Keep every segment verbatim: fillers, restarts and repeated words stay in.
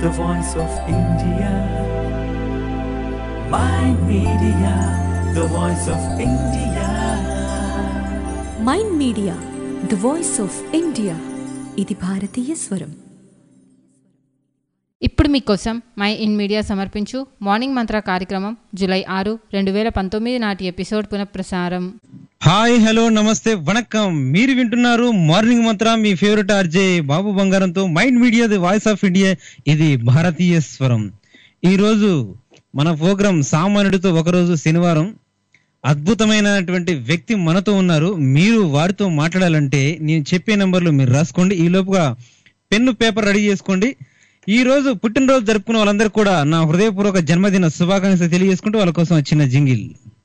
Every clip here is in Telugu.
the voice of India. Mind Media, the voice of India. Mind media the voice of India. ఇది భారతీయ స్వరం. ఇప్పుడు మీకోసం మై ఇన్ మీడియా సమర్పించు మార్నింగ్ మంత్ర కార్యక్రమం జూలై ఆరు రెండు వేల పంతొమ్మిది నాటి ఎపిసోడ్ పునఃప్రసారం. హాయ్, హలో, నమస్తే, వణక్కం. మీరు వింటున్నారు మార్నింగ్ మంత్ర, మీ ఫేవరెట్ ఆర్జే బాబు బంగారంతో. Mind media the voice of India, ఇది భారతీయ స్వరం. ఈ రోజు మన ప్రోగ్రాం సామాన్యుడితో ఒకరోజు శనివారం. అద్భుతమైనటువంటి వ్యక్తి మనతో ఉన్నారు. మీరు వారితో మాట్లాడాలంటే నేను చెప్పే నెంబర్లు మీరు రాసుకోండి. ఈ లోపుగా పెన్ను పేపర్ రెడీ చేసుకోండి. ఈ రోజు పుట్టినరోజు జరుపుకున్న వాళ్ళందరూ కూడా నా హృదయపూర్వక జన్మదిన శుభాకాంక్షలు తెలియజేసుకుంటూ వాళ్ళ కోసం చిన్న జింగిల్.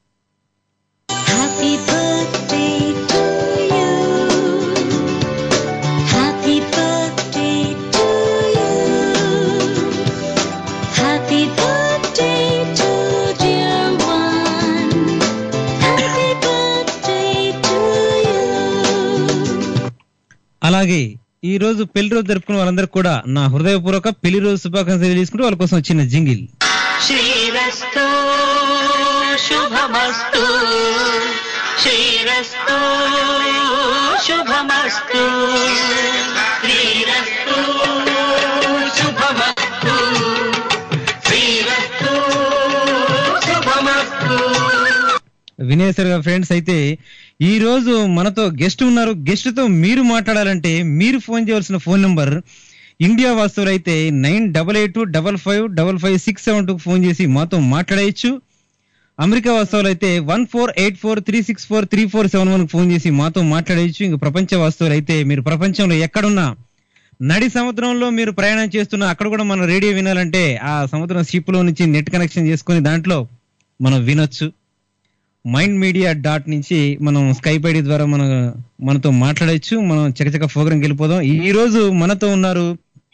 అలాగే ఈ రోజు పెళ్లి రోజు జరుపుకున్న వాళ్ళందరూ కూడా నా హృదయపూర్వక పెళ్లి రోజు శుభాకాంక్షలు తెలియజేసుకుంటూ వాళ్ళ కోసం చిన్న జింగిల్. శ్రీరస్తు శుభమస్తు, శ్రీరస్తు శుభమస్తు, శ్రీరస్తు శుభమస్తు, శ్రీరస్తు శుభమస్తు. వినేశ్వర్ ఫ్రెండ్స్, అయితే ఈ రోజు మనతో గెస్ట్ ఉన్నారు. గెస్ట్ తో మీరు మాట్లాడాలంటే మీరు ఫోన్ చేయవలసిన ఫోన్ నంబర్ ఇండియా వాస్తవులు అయితే nine double eight double five double five six seven two phone చేసి మాతో మాట్లాడేయచ్చు. అమెరికా వాస్తవులు అయితే one four eight four three six four three four seven one phone చేసి మాతో మాట్లాడేయచ్చు. ఇంకా ప్రపంచ వాస్తవులు అయితే మీరు ప్రపంచంలో ఎక్కడున్నా, నడి సముద్రంలో మీరు ప్రయాణం చేస్తున్నా, అక్కడ కూడా మనం రేడియో వినాలంటే ఆ సముద్రం షిప్ లో నుంచి నెట్ కనెక్షన్ చేసుకుని దాంట్లో మనం వినొచ్చు. మైండ్ మీడియా డాట్ నుంచి మనం స్కైప్ ఐడి ద్వారా మన మనతో మాట్లాడచ్చు. మనం చకచక ప్రోగ్రాంకి వెళ్ళిపోదాం. ఈ రోజు మనతో ఉన్నారు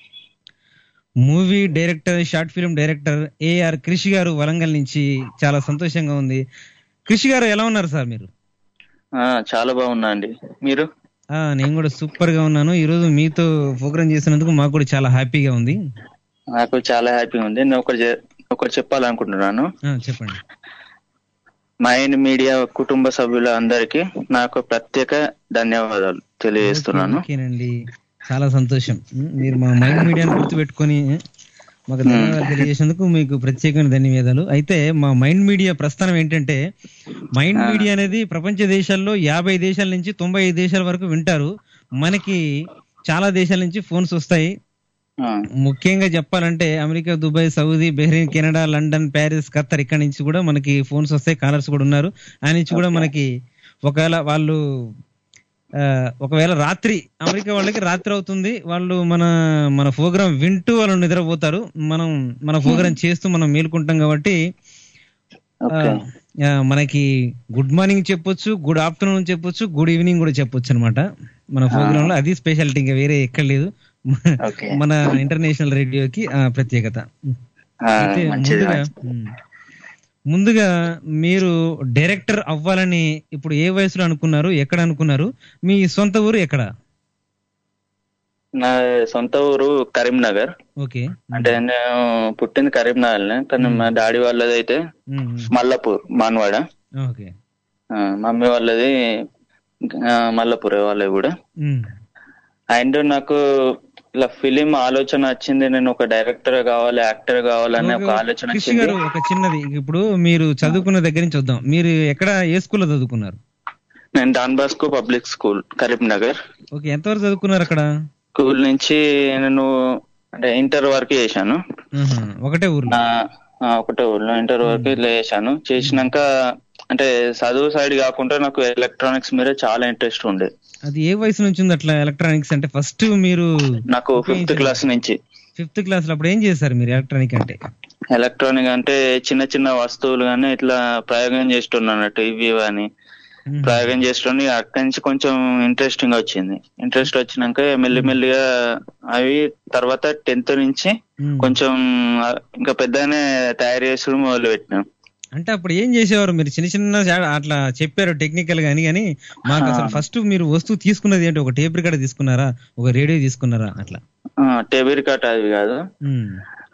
movie director, short film director AR Krishi garu, Warangal నుంచి. చాలా సంతోషంగా ఉంది. కృషి గారు, ఎలా ఉన్నారు సార్ మీరు? చాలా బాగున్నా అండి. మీరు? నేను కూడా సూపర్ గా ఉన్నాను. ఈ రోజు మీతో ప్రోగ్రామ్ చేసినందుకు మాకు కూడా చాలా హ్యాపీగా ఉంది. నాకు చాలా హ్యాపీగా ఉంది. నేను ఒకటి ఒకటి చెప్పాలనుకుంటున్నాను. చెప్పండి. మైండ్ మీడియా కుటుంబ సభ్యుల అందరికి నాకు ప్రత్యేక ధన్యవాదాలు తెలియజేస్తున్నాను. ఓకేనండి, చాలా సంతోషం. మీరు మా మైండ్ మీడియాను గుర్తుపెట్టుకొని మాకు ధన్యవాదాలు తెలియజేసినందుకు మీకు ప్రత్యేకమైన ధన్యవాదాలు. అయితే మా మైండ్ మీడియా ప్రస్థానం ఏంటంటే, మైండ్ మీడియా అనేది ప్రపంచ దేశాల్లో యాభై దేశాల నుంచి తొంభై ఐదు దేశాల వరకు వింటారు. మనకి చాలా దేశాల నుంచి ఫోన్స్ వస్తాయి. ముఖ్యంగా చెప్పాలంటే America, Dubai, Saudi, Bahrain, Canada, London, Paris, Qatar, ఇక్కడ నుంచి కూడా మనకి ఫోన్స్ వస్తాయి. కాలర్స్ కూడా ఉన్నారు. ఆ నుంచి కూడా మనకి ఒకవేళ వాళ్ళు ఒకవేళ రాత్రి, అమెరికా వాళ్ళకి రాత్రి అవుతుంది, వాళ్ళు మన మన ప్రోగ్రాం వింటూ వాళ్ళు నిద్రపోతారు. మనం మన ప్రోగ్రాం చేస్తూ మనం మేలుకుంటాం కాబట్టి మనకి గుడ్ మార్నింగ్ చెప్పొచ్చు, గుడ్ ఆఫ్టర్నూన్ చెప్పొచ్చు, గుడ్ ఈవినింగ్ కూడా చెప్పొచ్చు అనమాట మన ప్రోగ్రామ్ లో. అది స్పెషాలిటీ, ఇంకా వేరే ఎక్కడ లేదు మన ఇంటర్నేషనల్ రేడియోకి ప్రత్యేకత. అయితే ముందుగా ముందుగా మీరు డైరెక్టర్ అవ్వాలని ఇప్పుడు ఏ వయసులో అనుకున్నారు, ఎక్కడ అనుకున్నారు? మీ సొంత ఊరు ఎక్కడ? నా సొంత ఊరు కరీంనగర్. ఓకే. అంటే నేను పుట్టింది కరీంనగర్, కానీ మా డాడీ వాళ్ళది అయితే మల్లపూర్, మాన్వాడ. ఓకే. మమ్మీ వాళ్ళది మల్లపూర్ వాళ్ళది కూడా. అండ్ నాకు ఇలా ఫిలిం ఆలోచన వచ్చింది, నేను ఒక డైరెక్టర్ కావాలి, యాక్టర్ కావాలనే ఒక ఆలోచన వచ్చింది. ఒక చిన్నది, ఇప్పుడు మీరు చదువుకున్న దగ్గర నుంచి వద్దాం. మీరు ఎక్కడ, ఏ స్కూల్లో చదువుకున్నారు? నేను Don Bosco public school Karimnagar. Okay. ఎంతవరకు చదువుకున్నారు అక్కడ? స్కూల్ నుంచి నేను అంటే ఇంటర్ వరకు చేశాను. ఒకటే ఊర్లో? ఒకటే ఊర్లో ఇంటర్ వరకు ఇట్లా చేశాను. చేసినాక అంటే చదువు సైడ్ కాకుండా నాకు ఎలక్ట్రానిక్స్ మీద చాలా ఇంట్రెస్ట్ ఉండే. అది ఏ వయసు నుంచి ఉంది అట్లా ఎలక్ట్రానిక్స్ అంటే? ఫస్ట్ మీరు? నాకు ఫిఫ్త్ క్లాస్ నుంచి. ఫిఫ్త్ క్లాస్ లో అప్పుడు ఏం చేశారు మీరు ఎలక్ట్రానిక్ అంటే? ఎలక్ట్రానిక్ అంటే చిన్న చిన్న వస్తువులు కానీ ఇట్లా ప్రయోగం చేస్తున్నానట్టు, ఇవి అని ప్రయోగం చేస్తుండే. అక్కడి నుంచి కొంచెం ఇంట్రెస్టింగ్ వచ్చింది. ఇంట్రెస్ట్ వచ్చినాక మెల్లిమెల్లిగా అవి తర్వాత టెన్త్ నుంచి కొంచెం ఇంకా పెద్దగానే తయారు చేసుడు మొదలు పెట్టినాం. అంటే అప్పుడు ఏం చేసేవారు మీరు? చిన్న చిన్న అట్లా చెప్పారు టెక్నికల్ గానీ, కానీ మాకు అసలు ఫస్ట్ మీరు వస్తువు తీసుకున్నది ఏంటి? ఒక టేప్ రికార్డ్ తీసుకున్నారా, ఒక రేడియో తీసుకున్నారా? అట్లా టేప్ రికార్డ్ అది కాదు,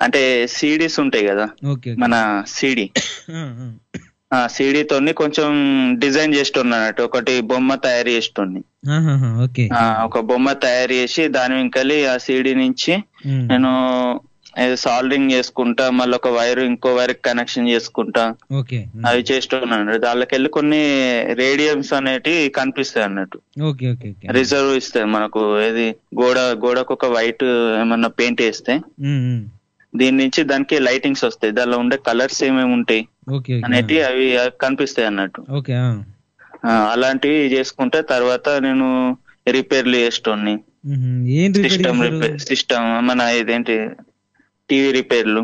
అంటే సీడీస్ ఉంటాయి కదా, ఓకే మన సీడీ ఆ సీడీతోని కొంచెం డిజైన్ చేస్తున్నట్టు ఒకటి బొమ్మ తయారు చేస్తుంది. ఓకే ఒక బొమ్మ తయారు చేసి దాని వెంకలి ఆ సీడీ నుంచి నేను సాల్డరింగ్ చేసుకుంటా, మళ్ళీ ఒక వైర్ ఇంకో వైర్ కనెక్షన్ చేసుకుంటా, అవి చేస్తున్నాను. దానికెళ్ళి కొన్ని రేడియమ్స్ అనేటివి కనిపిస్తాయి అన్నట్టు, రిజర్వ్ ఇస్తాయి మనకు. ఏది గోడ గోడకు ఒక వైట్ ఏమన్నా పెయింట్ వేస్తే దీని నుంచి దానికి లైటింగ్స్ వస్తాయి, దానిలో ఉండే కలర్స్ ఏమేమి ఉంటాయి అనేటివి అవి కనిపిస్తాయి అన్నట్టు. అలాంటివి చేసుకుంటే తర్వాత నేను రిపేర్లు చేస్తోని, సిస్టమ్ రిపేర్ సిస్టమ్ మన ఇదేంటి టీవీ రిపేర్లు.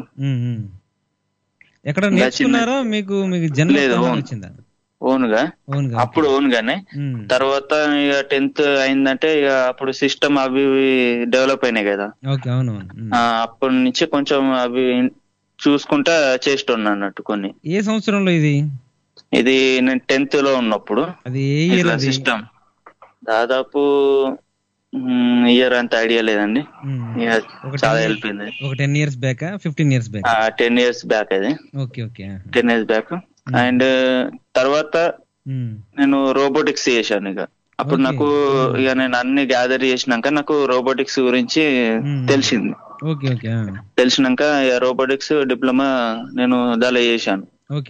ఎక్కడ నేర్చుకున్నారా? మీకు మీకు జనరల్ వచ్చిందా? ఓన్ గా అప్పుడు ఓన్ గానే. తర్వాత ఇక టెన్త్ అయిందంటే ఇక అప్పుడు సిస్టమ్ అవి డెవలప్ అయినాయి కదా, అప్పటి నుంచి కొంచెం అవి చూసుకుంటా చేస్తున్నా అన్నట్టు కొన్ని. ఏ సంవత్సరంలో ఇది? ఇది నేను టెన్త్ లో ఉన్నప్పుడు. అది సిస్టమ్ దాదాపు ఇయర్ అంత ఐడియా లేదండి, చాలా వెళ్ళిపోయింది. ఒక ten years back fifteen years back ten years back అది. Okay okay ten years back. And తర్వాత నేను రోబోటిక్స్ చేశాను. ఇక అప్పుడు నాకు ఇక నేను అన్ని గ్యాదర్ చేసినాక నాకు రోబోటిక్స్ గురించి తెలిసింది. తెలిసినాక రోబోటిక్స్ డిప్లొమా నేను దాలో చేశాను.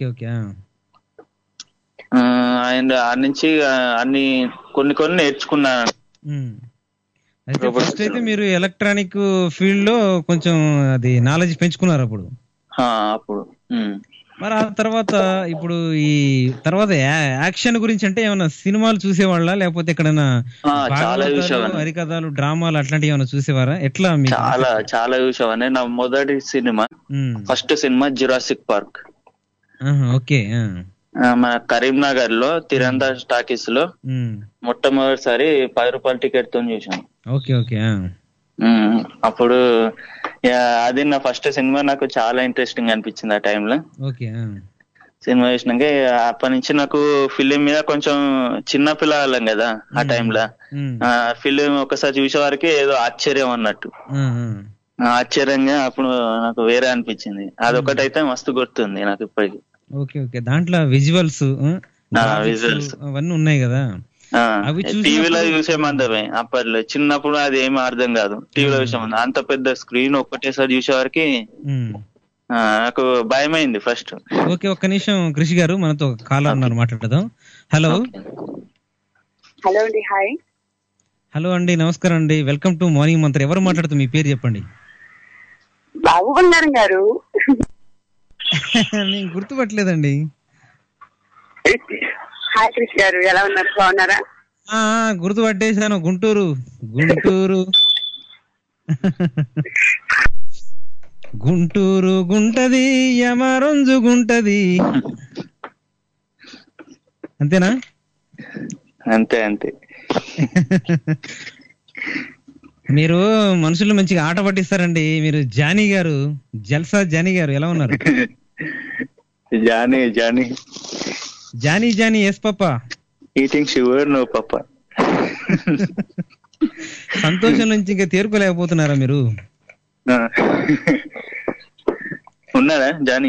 అండ్ ఆ నుంచి అన్ని కొన్ని కొన్ని నేర్చుకున్నాను. అయితే ఫస్ట్ అయితే మీరు ఎలక్ట్రానిక్ ఫీల్డ్ లో కొంచెం అది నాలెడ్జ్ పెంచుకున్నారు అప్పుడు. అప్పుడు మరి ఆ తర్వాత ఇప్పుడు ఈ తర్వాత యాక్షన్ గురించి అంటే ఏమన్నా సినిమాలు చూసేవాళ్ళ, లేకపోతే ఎక్కడైనా హరికథలు డ్రామాలు అట్లాంటివి ఏమైనా చూసేవారా? ఎట్లా? చాలా చాలా చూసేవాడిని. నా మొదటి cinema first cinema Jurassic Park. Okay. మన కరీంనగర్ లో తిరందా టాకీస్ లో మొట్టమొదటిసారి పది రూపాయల టికెట్ తో చూసాను. Okay okay. అప్పుడు అది నా ఫస్ట్ సినిమా, నాకు చాలా ఇంట్రెస్టింగ్ అనిపించింది ఆ టైంలో. ఓకే. సినిమా చూసినాక అప్పటి నుంచి నాకు ఫిలిం మీద కొంచెం చిన్న పిల్లవాళ్ళం కదా ఆ టైంలో, ఫిలిం ఒకసారి చూసే వారికి ఏదో ఆశ్చర్యం అన్నట్టు, ఆశ్చర్యంగా అప్పుడు నాకు వేరే అనిపించింది. అదొకటైతే మస్తు గుర్తుంది నాకు ఇప్పటికి. Okay okay. దాంట్లో విజువల్స్ విజువల్స్ అవన్నీ ఉన్నాయి కదా, అవి టీవీలో చూసే మందమే. అప్పట్లో చిన్నప్పుడు అది ఏమీ అర్థం కాదు, టీవీలో చూసే మందం. అంత పెద్ద స్క్రీన్ ఒక్కటేసారి చూసే వరకు నాకు భయమైంది ఫస్ట్. ఓకే, ఒక్క నిమిషం కృషి గారు, మనతో కాలర్ ఉన్నారు, మాట్లాడదాం. హలో హలో అండి. హాయ్. హలో అండి, నమస్కారం అండి, వెల్కమ్ టు మార్నింగ్ మంత్ర. ఎవరు మాట్లాడుతూ, మీ పేరు చెప్పండి. బాగున్నారు గారు. నేను గుర్తుపట్టలేదండి. హాయ్ కృషి గారు, ఎలా ఉన్నారు? బాగున్నారా? గుర్తుపట్టేశాను, గుంటూరు గుంటూరు గుంటూరు గుంటది యమరంజు గుంటది, అంతేనా? అంతే అంతే. మీరు మనుషులు మంచిగా ఆట పట్టిస్తారండి. మీరు జానీ గారు, జల్సా జానీ గారు, ఎలా ఉన్నారు? Johnny Johnny Johnny Johnny yes papa, eating sugar no papa. సంతోషం నుంచి ఇంకా తేరుకోలేకపోతున్నారా మీరు? ఉన్నారా జానీ?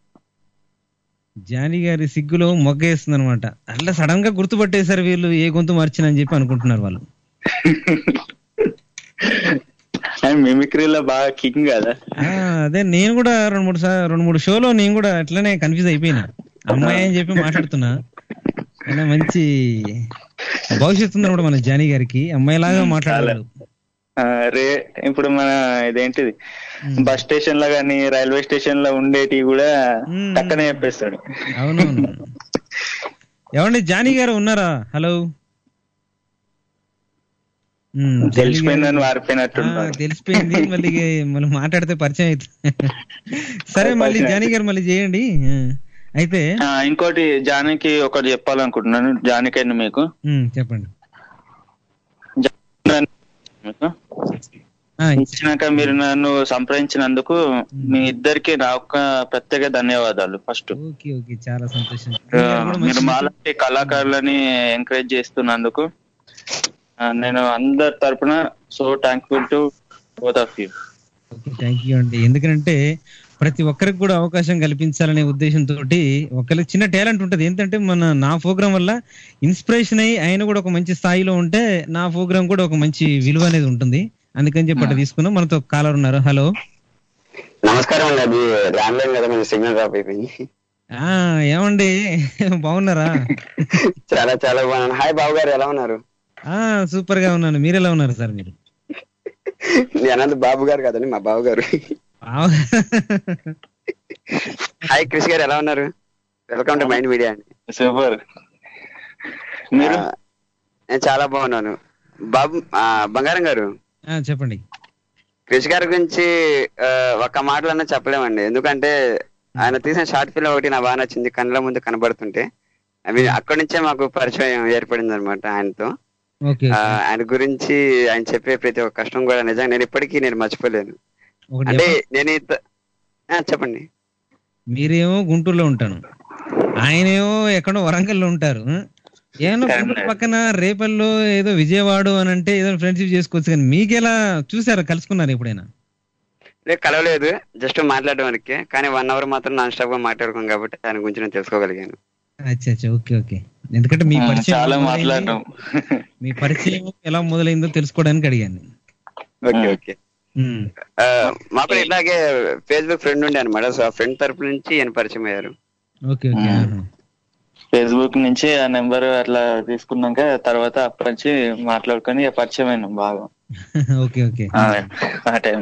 జానీ గారి సిగ్గులో మొగ్గ వేస్తుంది అనమాట. అట్లా సడన్ గా గుర్తుపట్టేశారు వీళ్ళు, ఏ గొంతు మార్చినని చెప్పి అనుకుంటున్నారు వాళ్ళు. మిమిక్రీలో బాగా కింగ్ కదా. అదే నేను కూడా రెండు మూడు రెండు మూడు షోలో నేను కూడా అట్లనే కన్ఫ్యూజ్ అయిపోయినా. అమ్మాయి అని చెప్పి మాట్లాడుతున్నా, అయినా మంచి భవిష్యత్తు ఉంది కూడా మన జానీ గారికి, అమ్మాయిలాగా మాట్లాడాలి. రే ఇప్పుడు మన ఇదేంటిది బస్ స్టేషన్ లో గానీ రైల్వే స్టేషన్ లో ఉండేటి కూడా పక్కనే చెప్పేస్తాడు. అవునవును. ఏమండి జానీ గారు ఉన్నారా? హలో. తెలిసిపోయిందని వారిపోయినట్టు. తెలిసిపోయింది, మళ్ళీ మళ్ళీ మాట్లాడితే పరిచయం అవుతుంది. సరే మళ్ళీ జానీ గారు మళ్ళీ చేయండి. అయితే ఇంకోటి జానీకి ఒకటి చెప్పాలనుకుంటున్నాను. జానీకైనా మీకు చెప్పండి. ఇచ్చినాక మీరు నన్ను సంప్రదించినందుకు మీ ఇద్దరికి నా యొక్క ప్రత్యేక ధన్యవాదాలు. ఫస్ట్ చాలా సంతోషం. మీరు మాలాంటి కళాకారులని ఎంకరేజ్ చేస్తున్నందుకు నేను అందరి తరపున so thankful to both of you. Okay, thank you అండి. ఎందుకంటే ప్రతి ఒక్కరికి కూడా అవకాశం కల్పించాలనే ఉద్దేశంతో ఒకరికి చిన్న టాలెంట్ ఉంటుంది. ఏంటంటే మన నా ప్రోగ్రామ్ వల్ల ఇన్స్పిరేషన్ అయ్యి ఆయన కూడా ఒక మంచి స్థాయిలో ఉంటే నా ప్రోగ్రామ్ కూడా ఒక మంచి విలువ అనేది ఉంటుంది. అందుకని చెప్పి అట్లా తీసుకున్నాం. మనతో కాలర్ ఉన్నారు. హలో, నమస్కారం అండి. అది ల్యాండ్లైన్ కదా, మన సిగ్నల్ డ్రాప్ అయిపోయింది. ఆ ఏమండి బాగున్నారా? చాలా చాలా బాగున్నాను. హాయ్ బాబు గారు, ఎలా ఉన్నారు? ఆ సూపర్ గా ఉన్నాను. మీరు ఎలా ఉన్నారు సార్? మీరు అనంత బాబు గారు కదండి, మా బాబు గారు. హాయ్ క్రిష్ గారు, ఎలా ఉన్నారు? వెల్కమ్ టు మైండ్ మీడియా అండి. సూపర్. మీరు? నేను చాలా బాగున్నాను. బాబు బంగారం గారు చెప్పండి. క్రిష్ గారి గురించి ఒక్క మాటలన్నా చెప్పలేమండి. ఎందుకంటే ఆయన తీసిన షార్ట్ ఫిల్మ్ ఒకటి నాకు బాగా నచ్చింది, కళ్ళ ముందు కనబడుతుంటే. అవి అక్కడి నుంచే మాకు పరిచయం ఏర్పడింది అనమాట ఆయనతో. ఆయన గురించి ఆయన చెప్పే ప్రతి ఒక్క కష్టం కూడా నిజంగా నేను ఇప్పటికీ నేను మర్చిపోలేను. అంటే నేను చెప్పండి. మీరేమో గుంటూరులో ఉంటాను, ఆయనేమో ఎక్కడో వరంగల్లో ఉంటారు. ఏమన్నా గుంటూరు పక్కన రేపల్లో ఏదో విజయవాడ అని అంటే ఏదో ఫ్రెండ్షిప్ చేసుకోవచ్చు, కానీ మీకెలా చూసారా? కలుసుకున్నారు ఎప్పుడైనా? లేదు, కలవలేదు, జస్ట్ మాట్లాడడం వరకే. కానీ వన్ అవర్ మాత్రం నాన్ స్టాప్ గా మాట్లాడుకోం కాబట్టి ఆయన గురించి నేను తెలుసుకోగలిగాను. అచ్చా అచ్చా, ఓకే ఓకే. ఎందుకంటే మీ పరిచయం మీ పరిచయం ఎలా మొదలైందో తెలుసుకోవడానికి అడిగాను. Okay okay. మాకు ఇట్లాగే ఫేస్బుక్ ఫ్రెండ్ ఉండే అనమాట. సో ఆ ఫ్రెండ్ తరపు నుంచి ఆయన పరిచయం అయ్యారు. Okay okay. ఫేస్బుక్ నుంచి ఆ నెంబర్ అట్లా తీసుకున్నాక తర్వాత అప్పటి నుంచి మాట్లాడుకొని పరిచయం అయినాం బాగా. Okay okay. ఆ టైం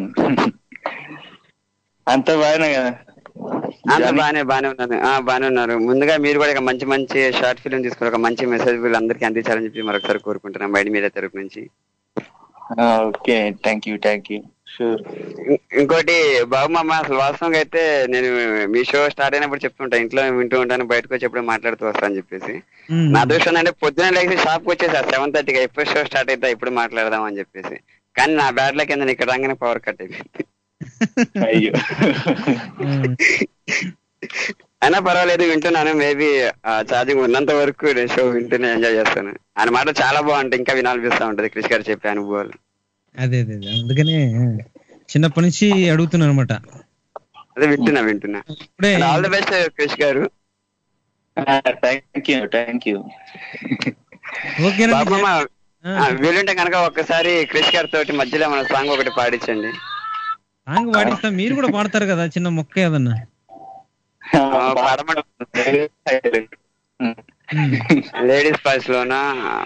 అంత బాగానే కదా? అంత బాగానే బాగానే ఉన్నాను. బాగానే ఉన్నారు. ముందుగా మీరు కూడా మంచి మంచి షార్ట్ ఫిల్మ్ తీసుకుని ఒక మంచి మెసేజ్ వీళ్ళు అందరికీ అందించాలని చెప్పి మరొకసారి కోరుకుంటున్నాం బయట మీడియా తరపు నుంచి. Okay, thank you thank you. Sure. ఇంకోటి బాబు మామ, అసలు వాస్తవంగా అయితే నేను మీ షో స్టార్ట్ అయినప్పుడు చెప్తుంటా, ఇంట్లో వింటూ ఉంటాను, బయటకు వచ్చి ఎప్పుడు మాట్లాడుతూ వస్తా అని చెప్పేసి. నా దృష్టి అంటే పొద్దున లేచి షాప్కి వచ్చేసా సెవెన్ థర్టీగా ఎప్పుడు షో స్టార్ట్ అవుతా ఇప్పుడు మాట్లాడదాం అని చెప్పేసి. కానీ నా బ్యాడ్ లక్ కింద ఇక్కడ రాగానే పవర్ కట్ అయిపోయింది. అయ్యో. అయినా పర్వాలేదు, వింటున్నాను. మేబీ ఛార్జింగ్ ఉన్నంత వరకు నేను షో వింటూనే ఎంజాయ్ చేస్తాను. ఆయన మాట చాలా బాగుంటాయి, ఇంకా వినాలనిపిస్తా ఉంటది క్రిష్ గారు చెప్పే అనుభవాలు. అదే అదే అందుకనే చిన్నప్పటి నుంచి అడుగుతున్నా అనమాట. అదే వింటున్నా వింటున్నా. All the best Krish garu. Thank you thank you. Babamma, వీలుంటే కనుక ఒక్కసారి క్రిష్ గారి తోటి మధ్యలో మన సాంగ్ ఒకటి పాడించండి. సాంగ్ పాడిస్తా, మీరు కూడా పాడతారు కదా చిన్న మొక్క ఏదన్నా. లేడీస్ ఫస్ట్ లోనా?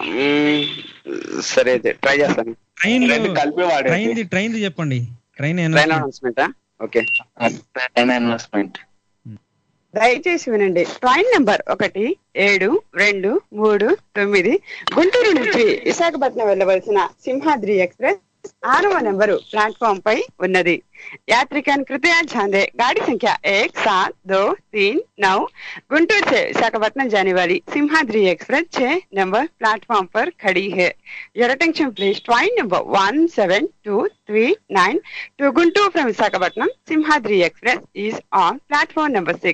సరే అయితే ట్రై చేస్తాను. ట్రైన్ ట్రైన్ చెప్పండి. ట్రైన్ ట్రైన్ అనౌన్స్మెంటా? ఓకే. ట్రైన్ అనౌన్స్మెంట్ దయచేసి వినండి. ట్రైన్ నెంబర్ ఒకటి ఏడు రెండు మూడు తొమ్మిది గుంటూరు నుంచి విశాఖపట్నం వెళ్ళవలసిన సింహాద్రి ఎక్స్ప్రెస్ ఆరవ నెంబరు ప్లాట్ఫామ్ పై ఉన్నది. यात्रिकन कृपया ध्यान दें, गाड़ी संख्या एक सात दो तीन नौ गुंटूर से विशाखापट्टनम जाने वाली सिम्हाद्री एक्सप्रेस छह नंबर प्लेटफॉर्म पर खड़ी है. Your attention please. Train number one seven two three nine to Guntur from Visakhapatnam Simhadri Express is on platform number six.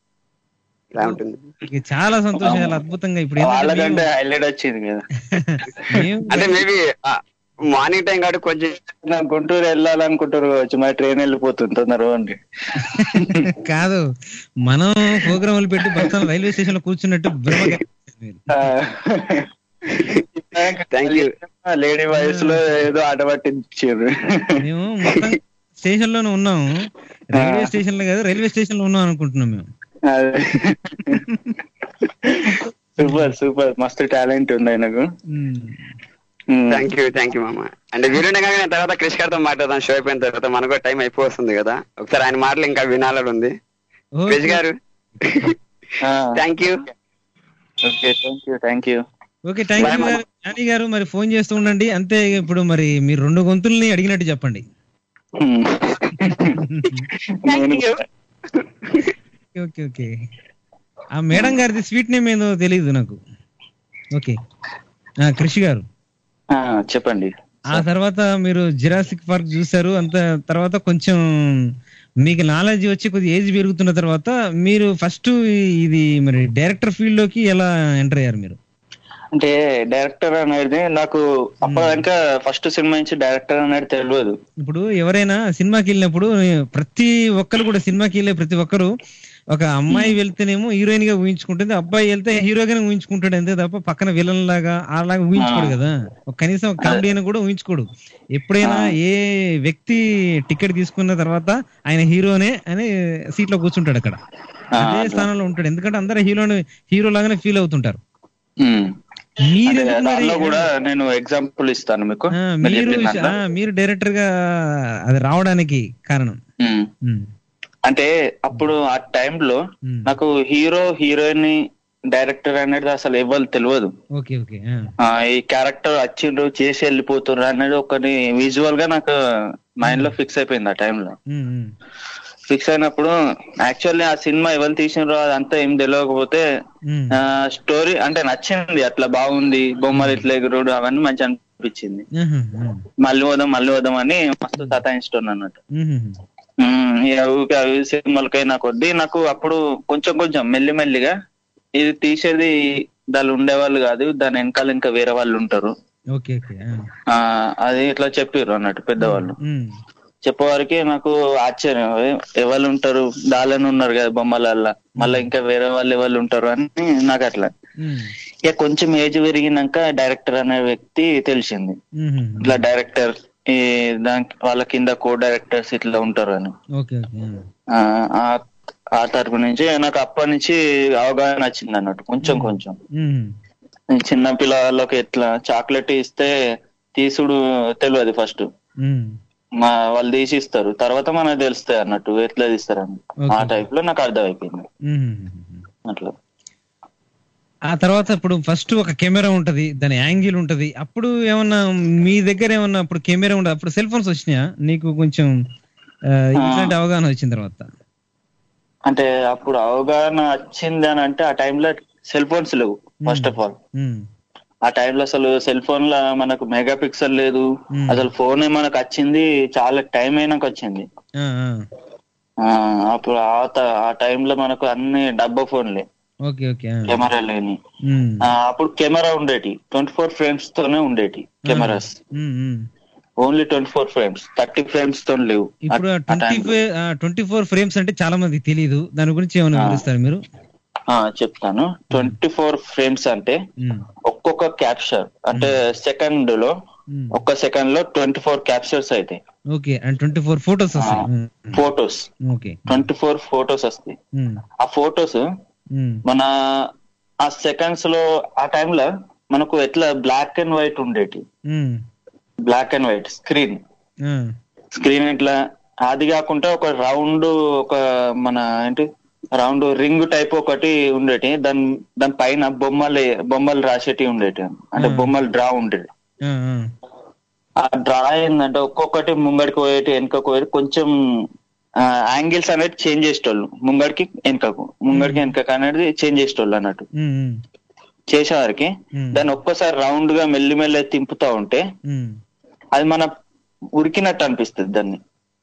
చాలా సంతోషం, చాలా అద్భుతంగా. ఇప్పుడు హైలైట్ వచ్చింది కదా. అంటే మేబీ మార్నింగ్ టైం కాబట్టి కొంచెం గుంటూరు వెళ్ళాలనుకుంటారు కావచ్చు, మరి ట్రైన్ వెళ్ళిపోతుంటున్నారు అండి. కాదు, మనం ప్రోగ్రాములు పెట్టి బస్సు రైల్వే స్టేషన్ లో కూర్చున్నట్టు లేడీ వాయిస్ లో ఏదో ఆట పట్టించారు. మేము మొత్తం స్టేషన్ లోనే ఉన్నాము, రైల్వే స్టేషన్ లో కాదు రైల్వే స్టేషన్ లో ఉన్నాం అనుకుంటున్నాం మేము. సూపర్ సూపర్, మస్తు టాలెంట్ ఉంది ఆయనకు. థ్యాంక్ యూ థ్యాంక్ యూ మామ. అంటే వీలుండగా తర్వాత క్రిష్ గారితో మాట్లాడదాం షో అయిపోయిన తర్వాత, మనకు టైం అయిపోతుంది కదా, ఒకసారి ఆయన మాటలు ఇంకా వినాలని ఉంది. Krish garu thank you. Okay thank you thank you. Okay thank you Johnny garu. మరి ఫోన్ చేస్తూ ఉండండి అంతే. ఇప్పుడు మరి మీరు రెండు గొంతుల్ని అడిగినట్టు చెప్పండి. Okay okay. ఆ మేడం గారిది స్వీట్ నేమ్ ఏదో తెలియదు నాకు. ఓకే క్రిష్ గారు చెప్పండి. ఆ తర్వాత మీరు జిరాసిక్ పార్క్ చూసారు, అంత తర్వాత కొంచెం మీకు నాలెడ్జ్ వచ్చి కొద్దిగా ఏజ్ పెరుగుతున్న తర్వాత మీరు ఫస్ట్ ఇది మరి డైరెక్టర్ ఫీల్డ్ లోకి ఎలా ఎంటర్ అయ్యారు మీరు? అంటే డైరెక్టర్ అనేది నాకు అప్పటిదాకా ఫస్ట్ సినిమా నుంచి డైరెక్టర్ అనేది తెలియదు. ఇప్పుడు ఎవరైనా సినిమాకి వెళ్ళినప్పుడు ప్రతి ఒక్కరు కూడా సినిమాకి వెళ్ళే ప్రతి ఒక్కరు ఒక అమ్మాయి వెళ్తేనేమో హీరోయిన్ గా ఊహించుకుంటుంది, అబ్బాయి వెళ్తే హీరోగానే ఊహించుకుంటాడు అంతే తప్ప పక్కన విలన్ లాగా అలాగా ఊహించుకోడు కదా. ఒక కనీసం ఒక కామెడీ అని కూడా ఊహించుకోడు. ఎప్పుడైనా ఏ వ్యక్తి టికెట్ తీసుకున్న తర్వాత ఆయన హీరోనే అని సీట్ లో కూర్చుంటాడు, అక్కడ అదే స్థానంలో ఉంటాడు. ఎందుకంటే అందరూ హీరోని హీరో లాగానే ఫీల్ అవుతుంటారు. దానిలో కూడా నేను ఎగ్జాంపుల్ ఇస్తాను మీకు. మీరు మీరు డైరెక్టర్ గా అది రావడానికి కారణం అంటే అప్పుడు ఆ టైంలో నాకు హీరో హీరోయిన్ డైరెక్టర్ అనేది అసలు ఎవరు తెలియదు. ఈ క్యారెక్టర్ వచ్చిండ్రు చేసి వెళ్ళిపోతున్నారు అనేది ఒకటి విజువల్ గా నాకు మైండ్ లో ఫిక్స్ అయిపోయింది. ఆ టైంలో ఫిక్స్ అయినప్పుడు యాక్చువల్లీ ఆ సినిమా ఎవరు తీసినారో అదంతా ఏం తెలియకపోతే స్టోరీ అంటే నచ్చింది, అట్లా బాగుంది, బొమ్మలు ఇట్లా ఎగురుడు అవన్నీ మంచి అనిపించింది. మళ్ళీ వదాం మళ్ళీ వదాం అని మస్తు సతాయిస్తుంది అన్నట్టు. అవి సినిమాలకైనా కొద్ది నాకు అప్పుడు కొంచెం కొంచెం మెల్లి మెల్లిగా ఇది తీసేది దాని ఉండేవాళ్ళు కాదు, దాని వెనకాల ఇంకా వేరే వాళ్ళు ఉంటారు, అది ఇట్లా చెప్పారు అన్నట్టు పెద్దవాళ్ళు. చెప్పేవారికి నాకు ఆశ్చర్యం, ఎవరు ఉంటారు దాళ్ళని ఉన్నారు కదా బొమ్మలల్లా, మళ్ళీ ఇంకా వేరే వాళ్ళు ఎవరు ఉంటారు అని నాకు అట్లా. ఇక కొంచెం ఏజ్ పెరిగినాక డైరెక్టర్ అనే వ్యక్తి తెలిసింది. ఇట్లా డైరెక్టర్ ఈ దానికి వాళ్ళ కింద కో డైరెక్టర్స్ ఇట్లా ఉంటారు అని. ఆ తరపు నుంచి నాకు అప్పటి నుంచి అవగాహన వచ్చింది అన్నట్టు కొంచెం కొంచెం. చిన్న పిల్లలకి ఎట్లా చాక్లెట్ ఇస్తే తీసుడు తెలియదు, ఫస్ట్ మా వాళ్ళు తీసి ఇస్తారు, తర్వాత మనకు తెలుస్తాయి అన్నట్టు ఎట్లా తీస్తారని. ఆ టైప్ లో నాకు అర్థం అయిపోయింది అట్లా. ఆ తర్వాత ఇప్పుడు ఫస్ట్ ఒక కెమెరా ఉంటది, దాని యాంగిల్ ఉంటది. అప్పుడు ఏమన్నా మీ దగ్గర ఏమన్నా అప్పుడు కెమెరా ఉండదు, అప్పుడు సెల్ ఫోన్స్ వచ్చినాయా నీకు? కొంచెం ఇట్లాంటి అవగాహన వచ్చిన తర్వాత అంటే అప్పుడు అవగాహన వచ్చింది అని అంటే ఆ టైంలో సెల్ ఫోన్స్ లేవు ఫస్ట్ ఆఫ్ ఆల్. ఆ టైంలో అసలు సెల్ ఫోన్ లో మనకు మెగా పిక్సెల్ లేదు, అసలు ఫోన్ మనకు వచ్చింది చాలా టైం అయినాక వచ్చింది. అప్పుడు ఆ టైంలో మనకు అన్ని డబ్బా ఫోన్లే, కెమెరా లేని. అప్పుడు కెమెరా ఉండేటి ట్వంటీ ఫోర్ ఫ్రేమ్స్ తోనే ఉండేటి cameras, only twenty four frames, thirty frames తో లేవు. ఇప్పుడు ట్వంటీ ఫోర్ ఫ్రేమ్స్ అంటే చాలా మంది తెలియదు, దాని గురించి ఏమైనా వివరిస్తారు మీరు? చెప్తాను. ట్వంటీ ఫోర్ ఫ్రేమ్స్ అంటే ఒక్కొక్క క్యాప్చర్ అంటే సెకండ్ లో ఒక్క సెకండ్ లో ట్వంటీ ఫోర్ క్యాప్చర్స్ అయితే twenty four photos photos twenty four photos వస్తాయి. ఆ ఫోటోస్ మన ఆ సెకండ్స్ లో ఆ టైంలో మనకు ఎట్లా బ్లాక్ అండ్ వైట్ ఉండేటి, black and white screen screen ఇట్లా. అది కాకుండా ఒక రౌండ్ ఒక మన ఏంటి రౌండ్ రింగ్ టైప్ ఒకటి ఉండేటి, దాని దాని పైన బొమ్మలు బొమ్మలు రాసేటి ఉండేటి, అంటే బొమ్మలు డ్రా ఉండేది. ఆ డ్రా ఏంటంటే ఒక్కొక్కటి ముంగడికి పోయేటి వెనకకు పోయేటి, కొంచెం యాంగిల్స్ అనేది చేంజ్ చేసేటోళ్ళు, ముంగడికి వెనకకు ముంగడికి వెనకకు అనేది చేంజ్ చేసేటోళ్ళు అన్నట్టు. చేసేవారికి దాన్ని ఒక్కసారి రౌండ్ గా మెల్లి మెల్లి తింపుతా ఉంటే అది మన ఉరికినట్టు అనిపిస్తుంది, దాన్ని